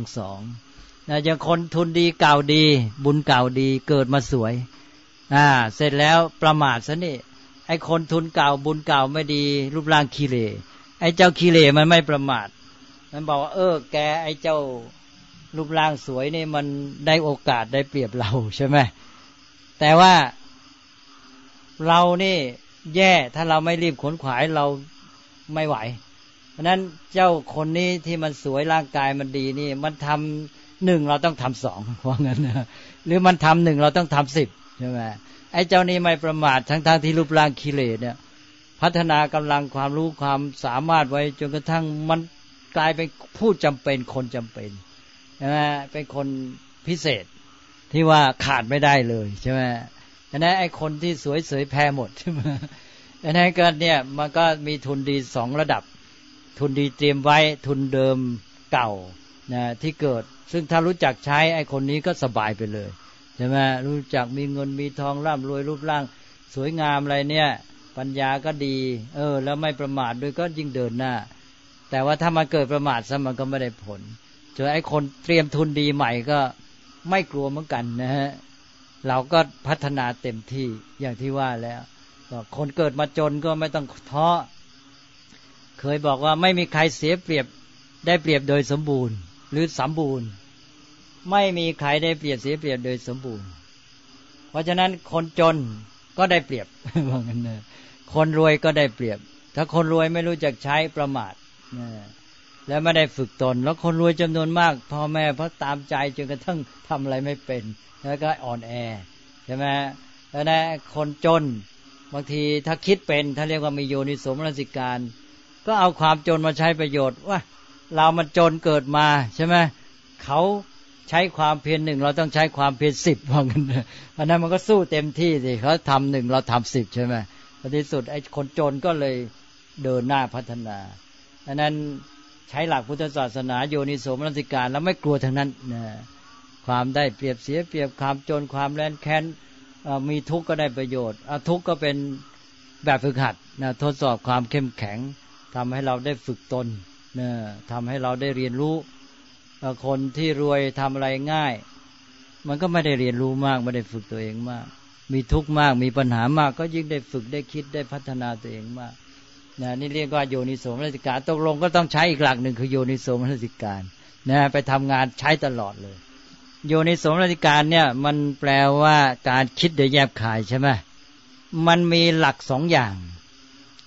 2นะอย่างคนทุนดีเก่าดีบุญเก่าดีเกิดมาสวยเสร็จแล้วประมาทซะนี่ไอ้คนทุนเก่าบุญเก่าไม่ดีรูปร่างขี้เหร่ไอ้เจ้าขี้เหร่มันไม่ประมาทมันบอกว่าแกไอ้เจ้ารูปร่างสวยนี่มันได้โอกาสได้เปรียบเราใช่ไหมแต่ว่าเรานี่แย่ถ้าเราไม่รีบขนขวายเราไม่ไหวเพราะนั้นเจ้าคนนี้ที่มันสวยร่างกายมันดีนี่มันทำ1เราต้องทำ2ว่างั้นนะหรือมันทำ1เราต้องทำ10ใช่ไหมไอ้เจ้านี้ไม่ประมาททั้งที่รูปร่างขี้เหร่เนี่ยพัฒนากำลังความรู้ความสามารถไว้จนกระทั่งมันกลายเป็นผู้จำเป็นคนจำเป็นใช่ไหมเป็นคนพิเศษที่ว่าขาดไม่ได้เลยใช่ไหมดังนั้นไอ้คนที่สวยเสยแพ้หมดใช่ไหมดังนั้นก็เนี่ยมันก็มีทุนดี2ระดับทุนดีเตรียมไว้ทุนเดิมเก่านะที่เกิดซึ่งถ้ารู้จักใช้ไอ้คนนี้ก็สบายไปเลยใช่ไหมรู้จักมีเงินมีทองร่ำรวยรูปร่างสวยงามอะไรเนี่ยปัญญาก็ดีแล้วไม่ประมาทด้วยก็ยิ่งเดินหน้าแต่ว่าถ้ามันเกิดประมาทซะมันก็ไม่ได้ผลเจอไอ้คนเตรียมทุนดีใหม่ก็ไม่กลัวเหมือนกันนะฮะเราก็พัฒนาเต็มที่อย่างที่ว่าแล้วคนเกิดมาจนก็ไม่ต้องท้อเคยบอกว่าไม่มีใครเสียเปรียบได้เปรียบโดยสมบูรณ์หรือสมบูรณ์ไม่มีใครได้เปรียบเสียเปรียบโดยสมบูรณ์เพราะฉะนั้นคนจนก็ได้เปรียบว่างั้นนะคนรวยก็ได้เปรียบถ้าคนรวยไม่รู้จักใช้ประมาทแล้วไม่ได้ฝึกตนแล้วคนรวยจำนวนมากพ่อแม่เพราะตามใจจนกระทั่งทำอะไรไม่เป็นแล้วก็อ่อนแอใช่ไหมแล้วนะคนจนบางทีถ้าคิดเป็นถ้าเรียกว่ามีโยนิโสมนสิการก็เอาความจนมาใช้ประโยชน์ว่าเรามันจนเกิดมาใช่ไหมเขาใช้ความเพียร1เราต้องใช้ความเพียร10ว่างั้นเพราะนั้นมันก็สู้เต็มที่สิเขาทำ1เราทำ10ใช่ไหมในที่สุดไอ้คนจนก็เลยเดินหน้าพัฒนาดังนั้นใช้หลักพุทธศาสนาโยนิโสมนสิการแล้วไม่กลัวทั้งนั้นนะความได้เปรียบเสียเปรียบความจนความแร้นแค้นมีทุกข์ก็ได้ประโยชน์ทุกข์ก็เป็นแบบฝึกหัดนะทดสอบความเข้มแข็งทำให้เราได้ฝึกตนนะทำให้เราได้เรียนรู้คนที่รวยทำอะไรง่ายมันก็ไม่ได้เรียนรู้มากไม่ได้ฝึกตัวเองมากมีทุกข์มากมีปัญหามากก็ยิ่งได้ฝึกได้คิดได้พัฒนาตัวเองมากนะนี่เรียกว่าโยนิโสมนสิการตกลงก็ต้องใช้อีกหลักหนึ่งคือโยนิโสมนสิการนะไปทำงานใช้ตลอดเลยโยนิโสมนสิการเนี่ยมันแปลว่าการคิดโดยแยบคายใช่ไหมมันมีหลัก2อย่าง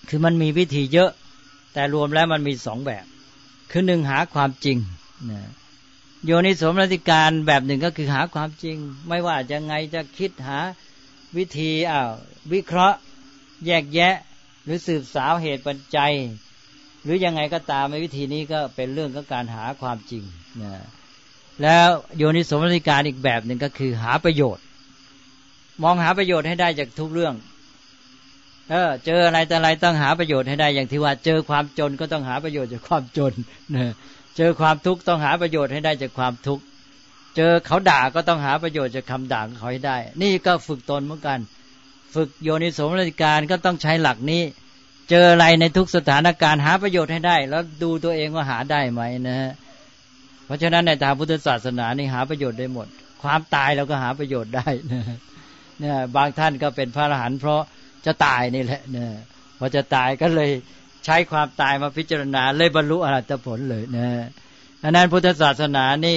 คือมันมีวิธีเยอะแต่รวมแล้วมันมี2แบบคือ1หาความจริงนะโยนิโสมนสิการแบบ1ก็คือหาความจริงไม่ว่าจะไงจะคิดหาวิธีวิเคราะห์แยกแยะหรือสืบสาวเหตุปัจจัยหรือยังไงก็ตามในวิธีนี้ก็เป็นเรื่องของการหาความจริงนะแล้วโยนิโสมนสิการอีกแบบ1ก็คือหาประโยชน์มองหาประโยชน์ให้ได้จากทุกเรื่องเจออะไรแต่อะไรต้องหาประโยชน์ให้ได้อย่างที่ว่าเจอความจนก็ต้องหาประโยชน์จากความจนนะเจอความทุกข์ต้องหาประโยชน์ให้ได้จากความทุกข์เจอเขาด่าก็ต้องหาประโยชน์จากคำด่าของเขาให้ได้นี่ก็ฝึกตนเหมือนกันฝึกโยนิโสมนสิการก็ต้องใช้หลักนี้เจออะไรในทุกสถานการณ์หาประโยชน์ให้ได้แล้วดูตัวเองว่าหาได้ไหมนะฮะเพราะฉะนั้นในทางพุทธศาสนานี่หาประโยชน์ได้หมดความตายเราก็หาประโยชน์ได้นะเนี่ยบางท่านก็เป็นพระอรหันต์เพราะจะตายนี่แหละเนี่ยพอจะตายก็เลยใช้ความตายมาพิจารณาเลยบรรลุอรหัตผลเลยนะดังนั้นพุทธศาสนานี่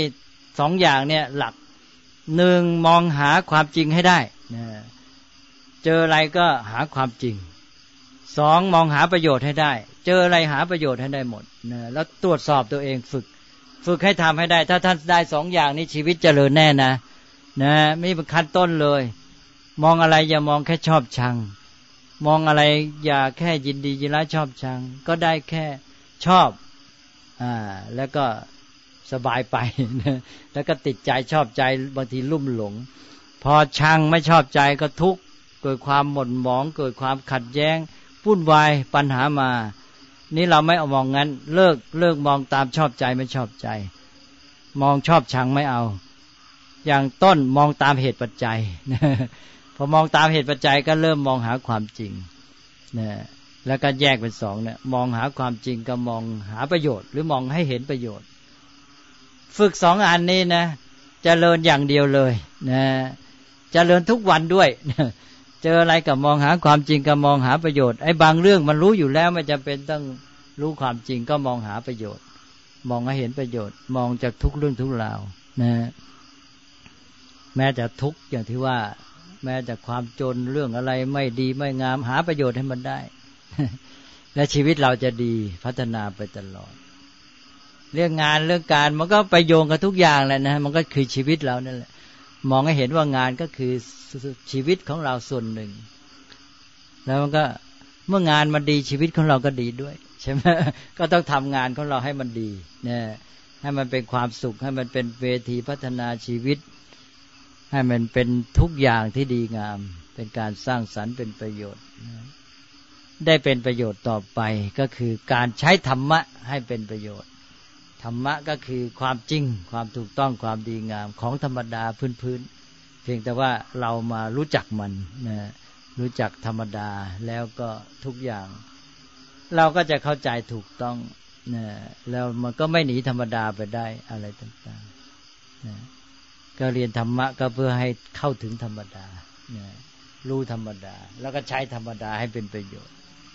2อย่างเนี่ยหลัก1มองหาความจริงให้ได้นะเจออะไรก็หาความจริง2มองหาประโยชน์ให้ได้เจออะไรหาประโยชน์ให้ได้หมดนะแล้วตรวจสอบตัวเองฝึกให้ทำให้ได้ถ้าท่านได้2อย่างนี้ชีวิตเจริญแน่นะไม่เป็นขั้นต้นเลยมองอะไรอย่ามองแค่ชอบชังมองอะไรอย่าแค่ยินดียินร้ายชอบชังก็ได้แค่ชอบแล้วก็สบายไปนะแล้วก็ติดใจชอบใจบางทีลุ่มหลงพอชังไม่ชอบใจก็ทุกข์เกิดความหม่นหมองเกิดความขัดแย้งวุ่นวายปัญหามานี่เราไม่เอามองงั้นเลิกมองตามชอบใจไม่ชอบใจมองชอบชังไม่เอาอย่างต้นมองตามเหตุปัจจัยพอมองตามเหตุปัจจัยก็เริ่มมองหาความจริงนะแล้วก็แยกเป็น2เนี่ยมองหาความจริงกับมองหาประโยชน์หรือมองให้เห็นประโยชน์ฝึก2อันนี้นะเจริญอย่างเดียวเลยนะเจริญทุกวันด้วยเจออะไรกับมองหาความจริงกับมองหาประโยชน์ไอ้บางเรื่องมันรู้อยู่แล้วไม่จำเป็นต้องรู้ความจริงก็มองหาประโยชน์มองให้เห็นประโยชน์มองจากทุกเรื่องทุกราวนะแม้จะทุกข์อย่างที่ว่าแม้แต่ความจนเรื่องอะไรไม่ดีไม่งามหาประโยชน์ให้มันได้ และชีวิตเราจะดีพัฒนาไปตลอดเรื่องงานเรื่องการมันก็ไปโยงกับทุกอย่างแหละนะมันก็คือชีวิตเรานั่นแหละมองให้เห็นว่างานก็คือชีวิตของเราส่วนหนึ่งแล้วมันก็เมื่องานมันดีชีวิตของเราก็ดีด้วยใช่ไหม ก็ต้องทำงานของเราให้มันดีเนี่ยให้มันเป็นความสุขให้มันเป็นเวทีพัฒนาชีวิตให้มันเป็นทุกอย่างที่ดีงามเป็นการสร้างสรรค์เป็นประโยชน์ได้เป็นประโยชน์ต่อไปก็คือการใช้ธรรมะให้เป็นประโยชน์ธรรมะก็คือความจริงความถูกต้องความดีงามของธรรมดาพื้นๆเพียงแต่ว่าเรามารู้จักมันนะรู้จักธรรมดาแล้วก็ทุกอย่างเราก็จะเข้าใจถูกต้องนะแล้วมันก็ไม่หนีธรรมดาไปได้อะไรต่างๆนะก็เรียนธรรมะก็เพื่อให้เข้าถึงธรรมดานะรู้ธรรมดาแล้วก็ใช้ธรรมดาให้เป็นประโยชน์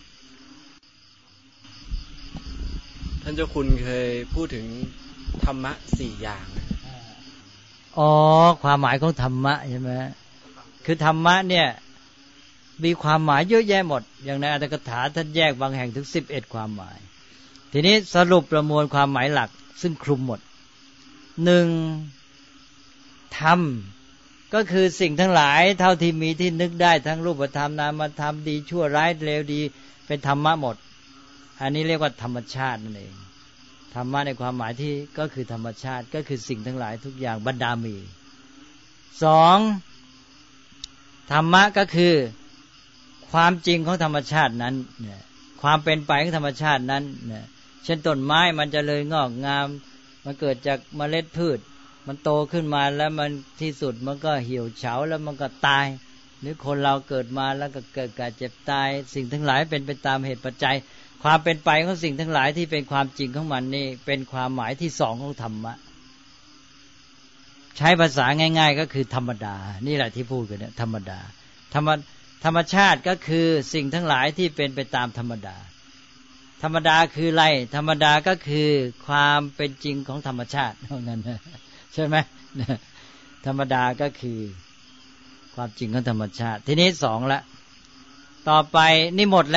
ท่านเจ้าคุณเคยพูดถึงธรรมะ4อย่างความหมายของธรรมะใช่ไหมคือธรรมะเนี่ยมีความหมายเยอะแยะหมดอย่างในอัตถกถาท่านแยกบางแห่งถึง11ความหมายทีนี้สรุปประมวลความหมายหลักซึ่งคลุมหมด1ธรรมก็คือสิ่งทั้งหลายเท่าที่มีที่นึกได้ทั้งรูปธรรมนามธรรมดีชั่วร้ายเลวดีเป็นธรรมะหมดอันนี้เรียกว่าธรรมชาตินั่นเองธรรมะในความหมายที่ก็คือธรรมชาติก็คือสิ่งทั้งหลายทุกอย่างบรรดามี2ธรรมะก็คือความจริงของธรรมชาตินั้นความเป็นไปของธรรมชาตินั้นเช่นต้นไม้มันจะเลยงอกงามมันเกิดจากเมล็ดพืชมันโตขึ้นมาแล้วมันที่สุดมันก็เหี่ยวเฉาแล้วมันก็ตายหรือคนเราเกิดมาแล้วก็เกิดการเจ็บตายสิ่งทั้งหลายเป็นไปตามเหตุปัจจัยความเป็นไปของสิ่งทั้งหลายที่เป็นความจริงของมันนี่เป็นความหมายที่2ของธรรมะใช้ภาษาง่ายๆก็คือธรรมดานี่แหละที่พูดกันเนี่ยธรรมดาธรรมชาติก็คือสิ่งทั้งหลายที่เป็นไปตามธรรมดาธรรมดาคืออะไรธรรมดาก็คือความเป็นจริงของธรรมชาติเท่านั้นใช่ไหมธรรมดาก็คือความจริงของธรรมชาติทีนี้2ละต่อไปนี่หมดแล้ว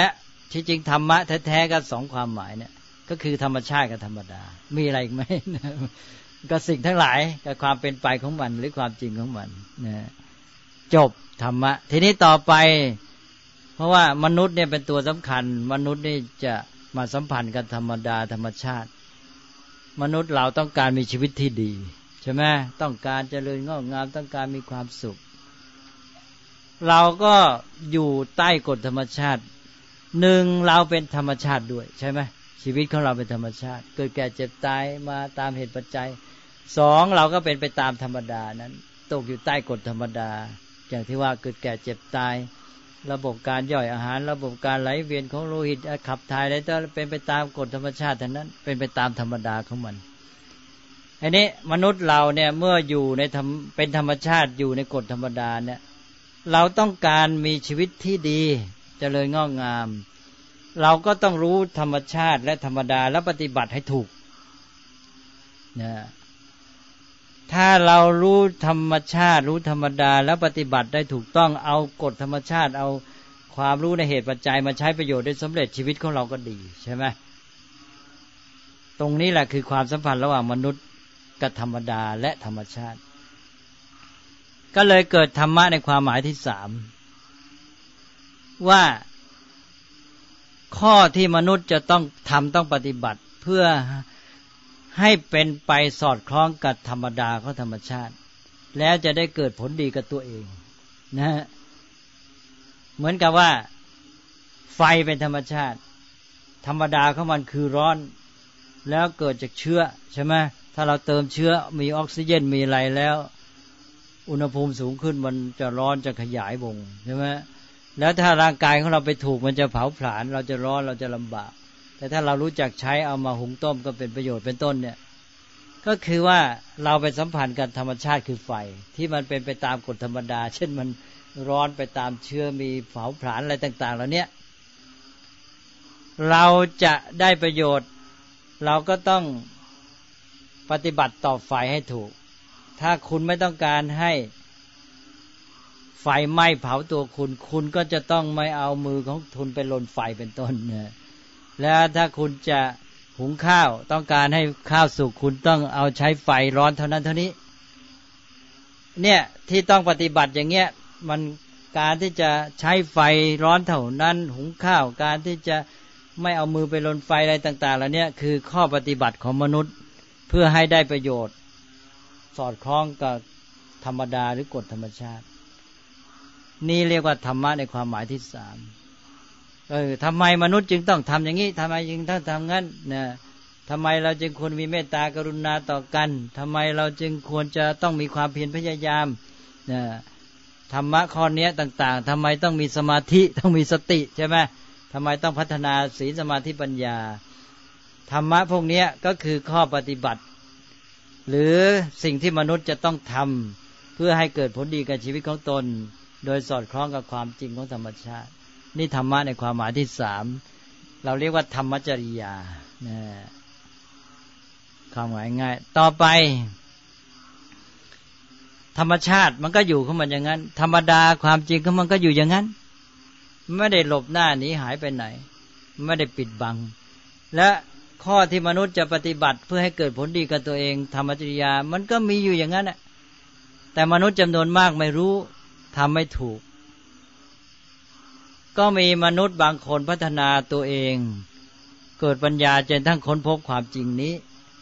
ที่จริงธรรมะแท้ๆก็สองความหมายเนี่ยก็คือธรรมชาติกับธรรมดามีอะไรอีกไหมก็สิ่งทั้งหลายกับความเป็นไปของมันหรือความจริงของมันนะจบธรรมะทีนี้ต่อไปเพราะว่ามนุษย์เนี่ยเป็นตัวสำคัญมนุษย์นี่จะมาสัมพันธ์กับธรรมดาธรรมชาติมนุษย์เราต้องการมีชีวิตที่ดีใช่ไหมต้องการเจริญงอกงามต้องการมีความสุขเราก็อยู่ใต้กฎธรรมชาติหนึ่งเราเป็นธรรมชาติด้วยใช่ไหมชีวิตของเราเป็นธรรมชาติเกิดแก่เจ็บตายมาตามเหตุปัจจัยสองเราก็เป็นไปตามธรรมดานั้นตกอยู่ใต้กฎธรรมดาอย่างที่ว่าเกิดแก่เจ็บตายระบบการย่อยอาหารระบบการไหลเวียนของโลหิตขับถ่ายอะไรก็เป็นไปตามกฎธรรมชาติทั้งนั้นเป็นไปตามธรรมดาของมันอันนี้มนุษย์เราเนี่ยเมื่ออยู่ในเป็นธรรมชาติอยู่ในกฎธรรมดาเนี่ยเราต้องการมีชีวิตที่ดีเจริญงอกงามเราก็ต้องรู้ธรรมชาติและธรรมดาและปฏิบัติให้ถูกนะถ้าเรารู้ธรรมชาติรู้ธรรมดาแล้วปฏิบัติได้ถูกต้องเอากฎธรรมชาติเอาความรู้ในเหตุปัจจัยมาใช้ประโยชน์ได้สำเร็จชีวิตของเราก็ดีใช่ไหมตรงนี้แหละคือความสัมพันธ์ระหว่างมนุษย์กับธรรมดาและธรรมชาติก็เลยเกิดธรรมะในความหมายที่สามว่าข้อที่มนุษย์จะต้องทำต้องปฏิบัติเพื่อให้เป็นไปสอดคล้องกับธรรมดาของธรรมชาติแล้วจะได้เกิดผลดีกับตัวเองนะเหมือนกับว่าไฟเป็นธรรมชาติธรรมดาของมันคือร้อนแล้วเกิดจากเชื้อใช่ไหมถ้าเราเติมเชื้อมีออกซิเจนมีอะไรแล้วอุณหภูมิสูงขึ้นมันจะร้อนจะขยายวงใช่ไหมแล้วถ้าร่างกายของเราไปถูกมันจะเผาผลาญเราจะร้อนเราจะลำบากแต่ถ้าเรารู้จักใช้เอามาหุงต้มก็เป็นประโยชน์เป็นต้นเนี่ยก็คือว่าเราไปสัมพันธ์กับธรรมชาติคือไฟที่มันเป็นไปตามกฎธรรมดาเช่นมันร้อนไปตามเชื้อมีเผาผลาญอะไรต่างๆเหล่านี้เราจะได้ประโยชน์เราก็ต้องปฏิบัติต่อไฟให้ถูกถ้าคุณไม่ต้องการให้ไฟไหม้เผาตัวคุณก็จะต้องไม่เอามือของคุณไปลนไฟเป็นต้นนะแล้วถ้าคุณจะหุงข้าวต้องการให้ข้าวสุกคุณต้องเอาใช้ไฟร้อนเท่านั้นเท่านี้เนี่ยที่ต้องปฏิบัติอย่างเงี้ยมันการที่จะใช้ไฟร้อนเท่านั้นหุงข้าวการที่จะไม่เอามือไปลนไฟอะไรต่างๆเหล่านี้คือข้อปฏิบัติของมนุษย์เพื่อให้ได้ประโยชน์สอดคล้องกับธรรมดาหรือกฎธรรมชาตินี่เรียกว่าธรรมะในความหมายที่สามทำไมมนุษย์จึงต้องทำอย่างนี้ทำไมจึงต้องทำงั้นนะทำไมเราจึงควรมีเมตตากรุณาต่อกันทำไมเราจึงควรจะต้องมีความเพียรพยายามนะธรรมะข้อนี้ต่างๆทำไมต้องมีสมาธิต้องมีสติใช่ไหมทำไมต้องพัฒนาศีลสมาธิปัญญาธรรมะพวกนี้ก็คือข้อปฏิบัติหรือสิ่งที่มนุษย์จะต้องทำเพื่อให้เกิดผลดีกับชีวิตของตนโดยสอดคล้องกับความจริงของธรรมชาตินี่ธรรมะในความหมายที่สามเราเรียกว่าธรรมจริยาความหมายง่ายต่อไปธรรมชาติมันก็อยู่ของมันอย่างนั้นธรรมดาความจริงของมันก็อยู่อย่างนั้นไม่ได้หลบหน้าหนีหายไปไหนไม่ได้ปิดบังและข้อที่มนุษย์จะปฏิบัติเพื่อให้เกิดผลดีกับตัวเองธรรมจริยามันก็มีอยู่อย่างนั้นแหละแต่มนุษย์จำนวนมากไม่รู้ทำไม่ถูกก็มีมนุษย์บางคนพัฒนาตัวเองเกิดปัญญาจนทั้งค้นพบความจริงนี้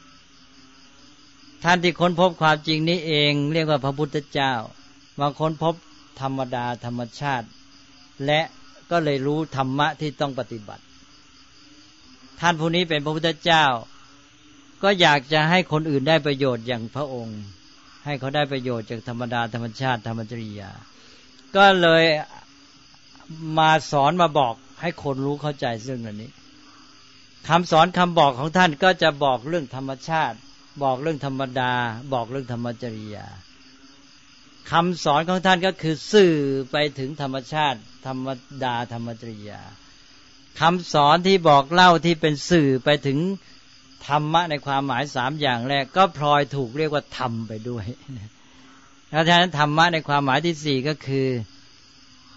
ท่านที่ค้นพบความจริงนี้เองเรียกว่าพระพุทธเจ้ามาค้นพบธรรมดาธรรมชาติและก็เลยรู้ธรรมะที่ต้องปฏิบัติท่านผู้นี้เป็นพระพุทธเจ้าก็อยากจะให้คนอื่นได้ประโยชน์อย่างพระองค์ให้เขาได้ประโยชน์จากธรรมดาธรรมชาติธรรมจริยาก็เลยมาสอนมาบอกให้คนรู้เข้าใจซึ่งอันนี้คำสอนคำบอกของท่านก็จะบอกเรื่องธรรมชาติบอกเรื่องธรรมดาบอกเรื่องธรรมจริยาคำสอนของท่านก็คือสื่อไปถึงธรรมชาติธรรมดาธรรมจริยาคำสอนที่บอกเล่าที่เป็นสื่อไปถึงธรรมะในความหมายสามอย่างแรกก็พลอยถูกเรียกว่าธรรมไปด้วยแล้วฉะนั้นธรรมะในความหมายที่สี่ก็คือ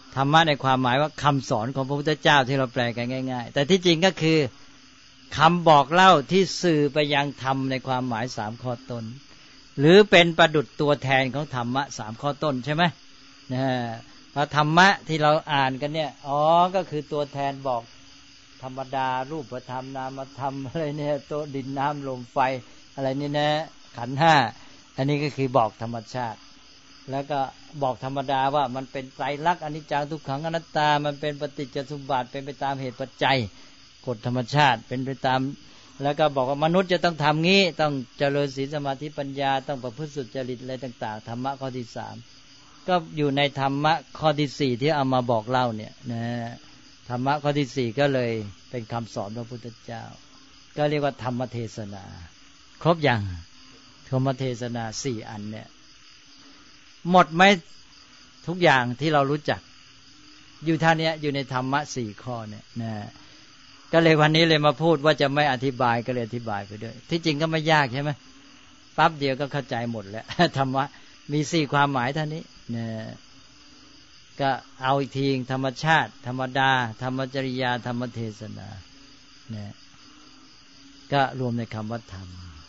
ธรรมะในความหมายว่าคำสอนของพระพุทธเจ้าที่เราแปลกันง่ายๆแต่ที่จริงก็คือคำบอกเล่าที่สื่อไปยังธรรมในความหมาย3ข้อต้นหรือเป็นประดุจตัวแทนของธรรมะ3ข้อต้นใช่ไหมพระธรรมะที่เราอ่านกันเนี่ยก็คือตัวแทนบอกธรรมดารูปธรรมนามธรรมอะไรเนี่ยตัวดินน้ำลมไฟอะไรนี่นะขันธ์5อันนี้ก็คือบอกธรรมชาติแล้วก็บอกธรรมดาว่ามันเป็นไตรลักษณ์อนิจจังทุกขังอนัตตามันเป็นปฏิจจสมุปบาทเป็นไปตามเหตุปัจจัยกฎธรรมชาติเป็นไปตามแล้วก็บอกว่ามนุษย์จะต้องทำงี้ต้องเจริญศีลสมาธิปัญญาต้องประพฤติสุจริตอะไรต่างๆธรรมะข้อที่3ก็อยู่ในธรรมะข้อที่4ที่เอามาบอกเล่าเนี่ยนะธรรมะข้อที่4ก็เลยเป็นคำสอนพระพุทธเจ้าก็เรียกว่าธรรมเทศนาครบอย่างธรรมเทศนา4อันเนี่ยหมดไหมทุกอย่างที่เรารู้จักอยู่ท่านี้อยู่ในธรรมะ4ข้อเนี่ยนะก็เลยวันนี้เลยมาพูดว่าจะไม่อธิบายก็เลยอธิบายไปด้วยที่จริงก็ไม่ยากใช่ไหมปั๊บเดียวก็เข้าใจหมดแล้วธรรมะมี4ความหมายเท่านี้นะก็เอาอีกทีธรรมชาติธรรมดาธรรมจริยาธรรมเทศนานะก็รวมในคำว่าธรรม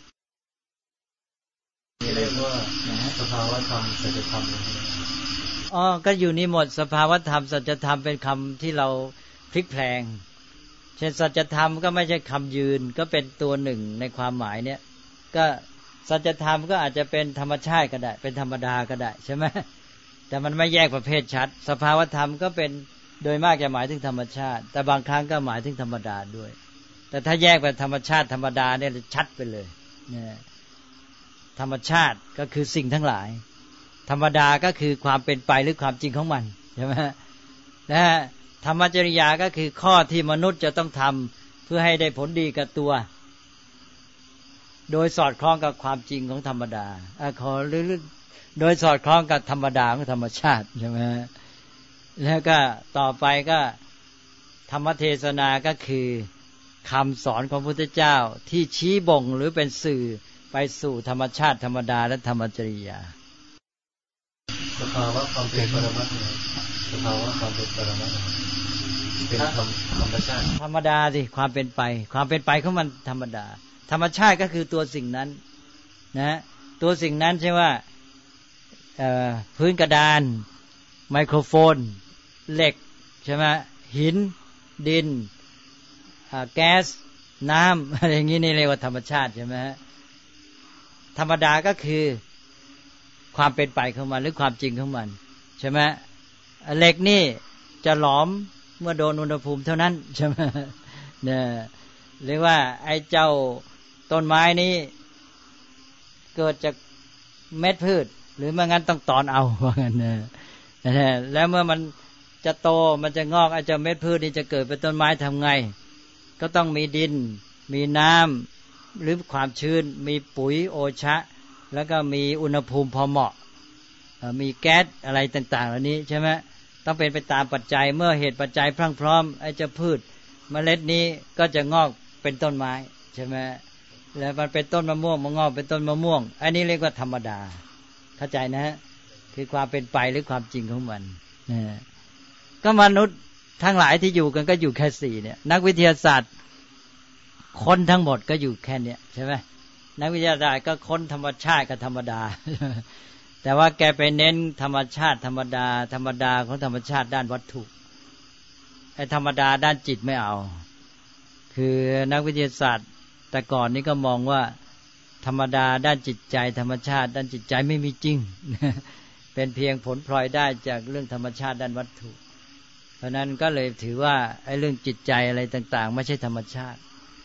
เรียกว่าสภาวะธรรมสัจธรรมก็อยู่นี่หมดสภาวะธรรมสัจธรรมเป็นคำที่เราพลิกแพลงเช่นสัจธรรมก็ไม่ใช่คำยืนก็เป็นตัวหนึ่งในความหมายเนี่ยก็สัจธรรมก็อาจจะเป็นธรรมชาติก็ได้เป็นธรรมดาก็ได้ใช่ไหมแต่มันไม่แยกประเภทชัดสภาวธรรมก็เป็นโดยมากจะหมายถึงธรรมชาติแต่บางครั้งก็หมายถึงธรรมดาด้วยแต่ถ้าแยกเป็นธรรมชาติธรรมดาเนี่ยชัดไปเลยเนี่ยธรรมชาติก็คือสิ่งทั้งหลายธรรมดาก็คือความเป็นไปหรือความจริงของมันใช่ไหมนะธรรมจริยาก็คือข้อที่มนุษย์จะต้องทำเพื่อให้ได้ผลดีกับตัวโดยสอดคล้องกับความจริงของธรรมดาหรือโดยสอดคล้องกับธรรมดาของธรรมชาติใช่ไหมแล้วก็ต่อไปก็ธรรมเทศนาก็คือคำสอนของพระพุทธเจ้าที่ชี้บ่งหรือเป็นสื่อไปสู่ธรรมชาติธรรมดาและธรรมจริยาสภาวะความเป็นปรมัตถ์สภาวะความเป็นปรมัตถ์เป็นธรรมชาติธรรมดาสิความเป็นไปของมันธรรมดาธรรมชาติก็คือตัวสิ่งนั้นนะตัวสิ่งนั้นใช่ว่าพื้นกระดานไมโครโฟนเหล็กใช่ไหมหินดินแก๊สน้ำอะไรอย่างนี้นี่เรียกว่าธรรมชาติใช่ไหมธรรมดาก็คือความเป็นไปของมันหรือความจริงของมันใช่ไหมเหล็กนี่จะหลอมเมื่อโดนอุณหภูมิเท่านั้นใช่ไหมเนี่ยเรียกว่าไอ้เจ้าต้นไม้นี้เกิดจากเม็ดพืชหรือไม่งั้นต้องตอนเอาว่างั้นนะแล้วเมื่อมันจะโตมันจะงอกไอ้เจ้าเม็ดพืชนี่จะเกิดเป็นต้นไม้ทำไงก็ต้องมีดินมีน้ำหรือความชื้นมีปุ๋ยโอชะแล้วก็มีอุณหภูมิพอเหมาะมีแก๊สอะไรต่างๆเหล่านี้ใช่ไหมต้องเป็นไปตามปัจจัยเมื่อเหตุปัจจัยพรั่งพร้อมไอ้เจ้าพืชเมล็ดนี้ก็จะงอกเป็นต้นไม้ใช่ไหมแล้วมันเป็นต้นมะม่วงมันงอกเป็นต้นมะม่วงอันนี้เรียกว่าธรรมดาเข้าใจนะคือความเป็นไปหรือความจริงของมันก็มนุษย์ทั้งหลายที่อยู่กันก็อยู่แค่4เนี่ยนักวิทยาศาสตร์ค้นทั้งหมดก็อยู่แค่เนี้ยใช่ไหมนักวิทยาศาสตร์ก็ค้นธรรมชาติกับธรรมดาแต่ว่าแกไปเน้นธรรมชาติธรรมดาของธรรมชาติด้านวัตถุไอ้ธรรมดาด้านจิตไม่เอาคือนักวิทยาศาสตร์แต่ก่อนนี้ก็มองว่าธรรมดาด้านจิตใจธรรมชาติด้านจิตใจไม่มีจริงเป็นเพียงผลพลอยได้จากเรื่องธรรมชาติด้านวัตถุเพราะนั้นก็เลยถือว่าไอ้เรื่องจิตใจอะไรต่างๆไม่ใช่ธรรมชาติ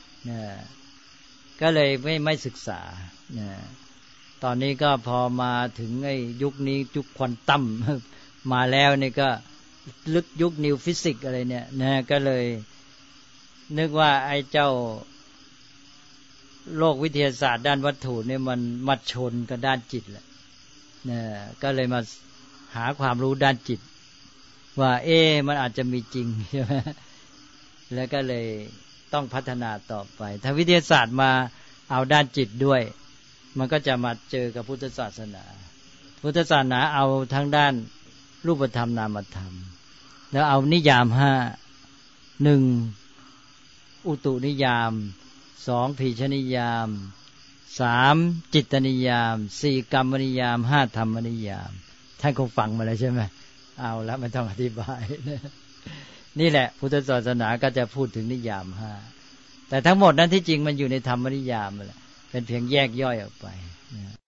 ก็เลยไม่ศึกษาตอนนี้ก็พอมาถึงไอ้ยุคนี้ยุคควอนตัมมาแล้วนี่ก็ลึกยุคนิวฟิสิกส์อะไรเนี่ยก็เลยนึกว่าไอ้เจ้าโลกวิทยาศาสตร์ด้านวัตถุเนี่ยมันมาชนกับด้านจิตแหละก็เลยมาหาความรู้ด้านจิตว่ามันอาจจะมีจริงใช่ไหมแล้วก็เลยต้องพัฒนาต่อไปถ้าวิทยาศาสตร์มาเอาด้านจิตด้วยมันก็จะมาเจอกับพุทธศาสนาเอาทั้งด้านรูปธรรมนามธรรมแล้วเอานิยาม5 1อุตุนิยาม2พีชนิยาม3จิตตนิยาม4กรรมนิยาม5ธรรมนิยามท่านคงฟังมาแล้วใช่ไหมเอาแล้วไม่ต้องอธิบายนี่แหละพุทธศาสนาก็จะพูดถึงนิยาม5แต่ทั้งหมดนั้นที่จริงมันอยู่ในธรรมนิยามแหละเป็นเพียงแยกย่อยออกไป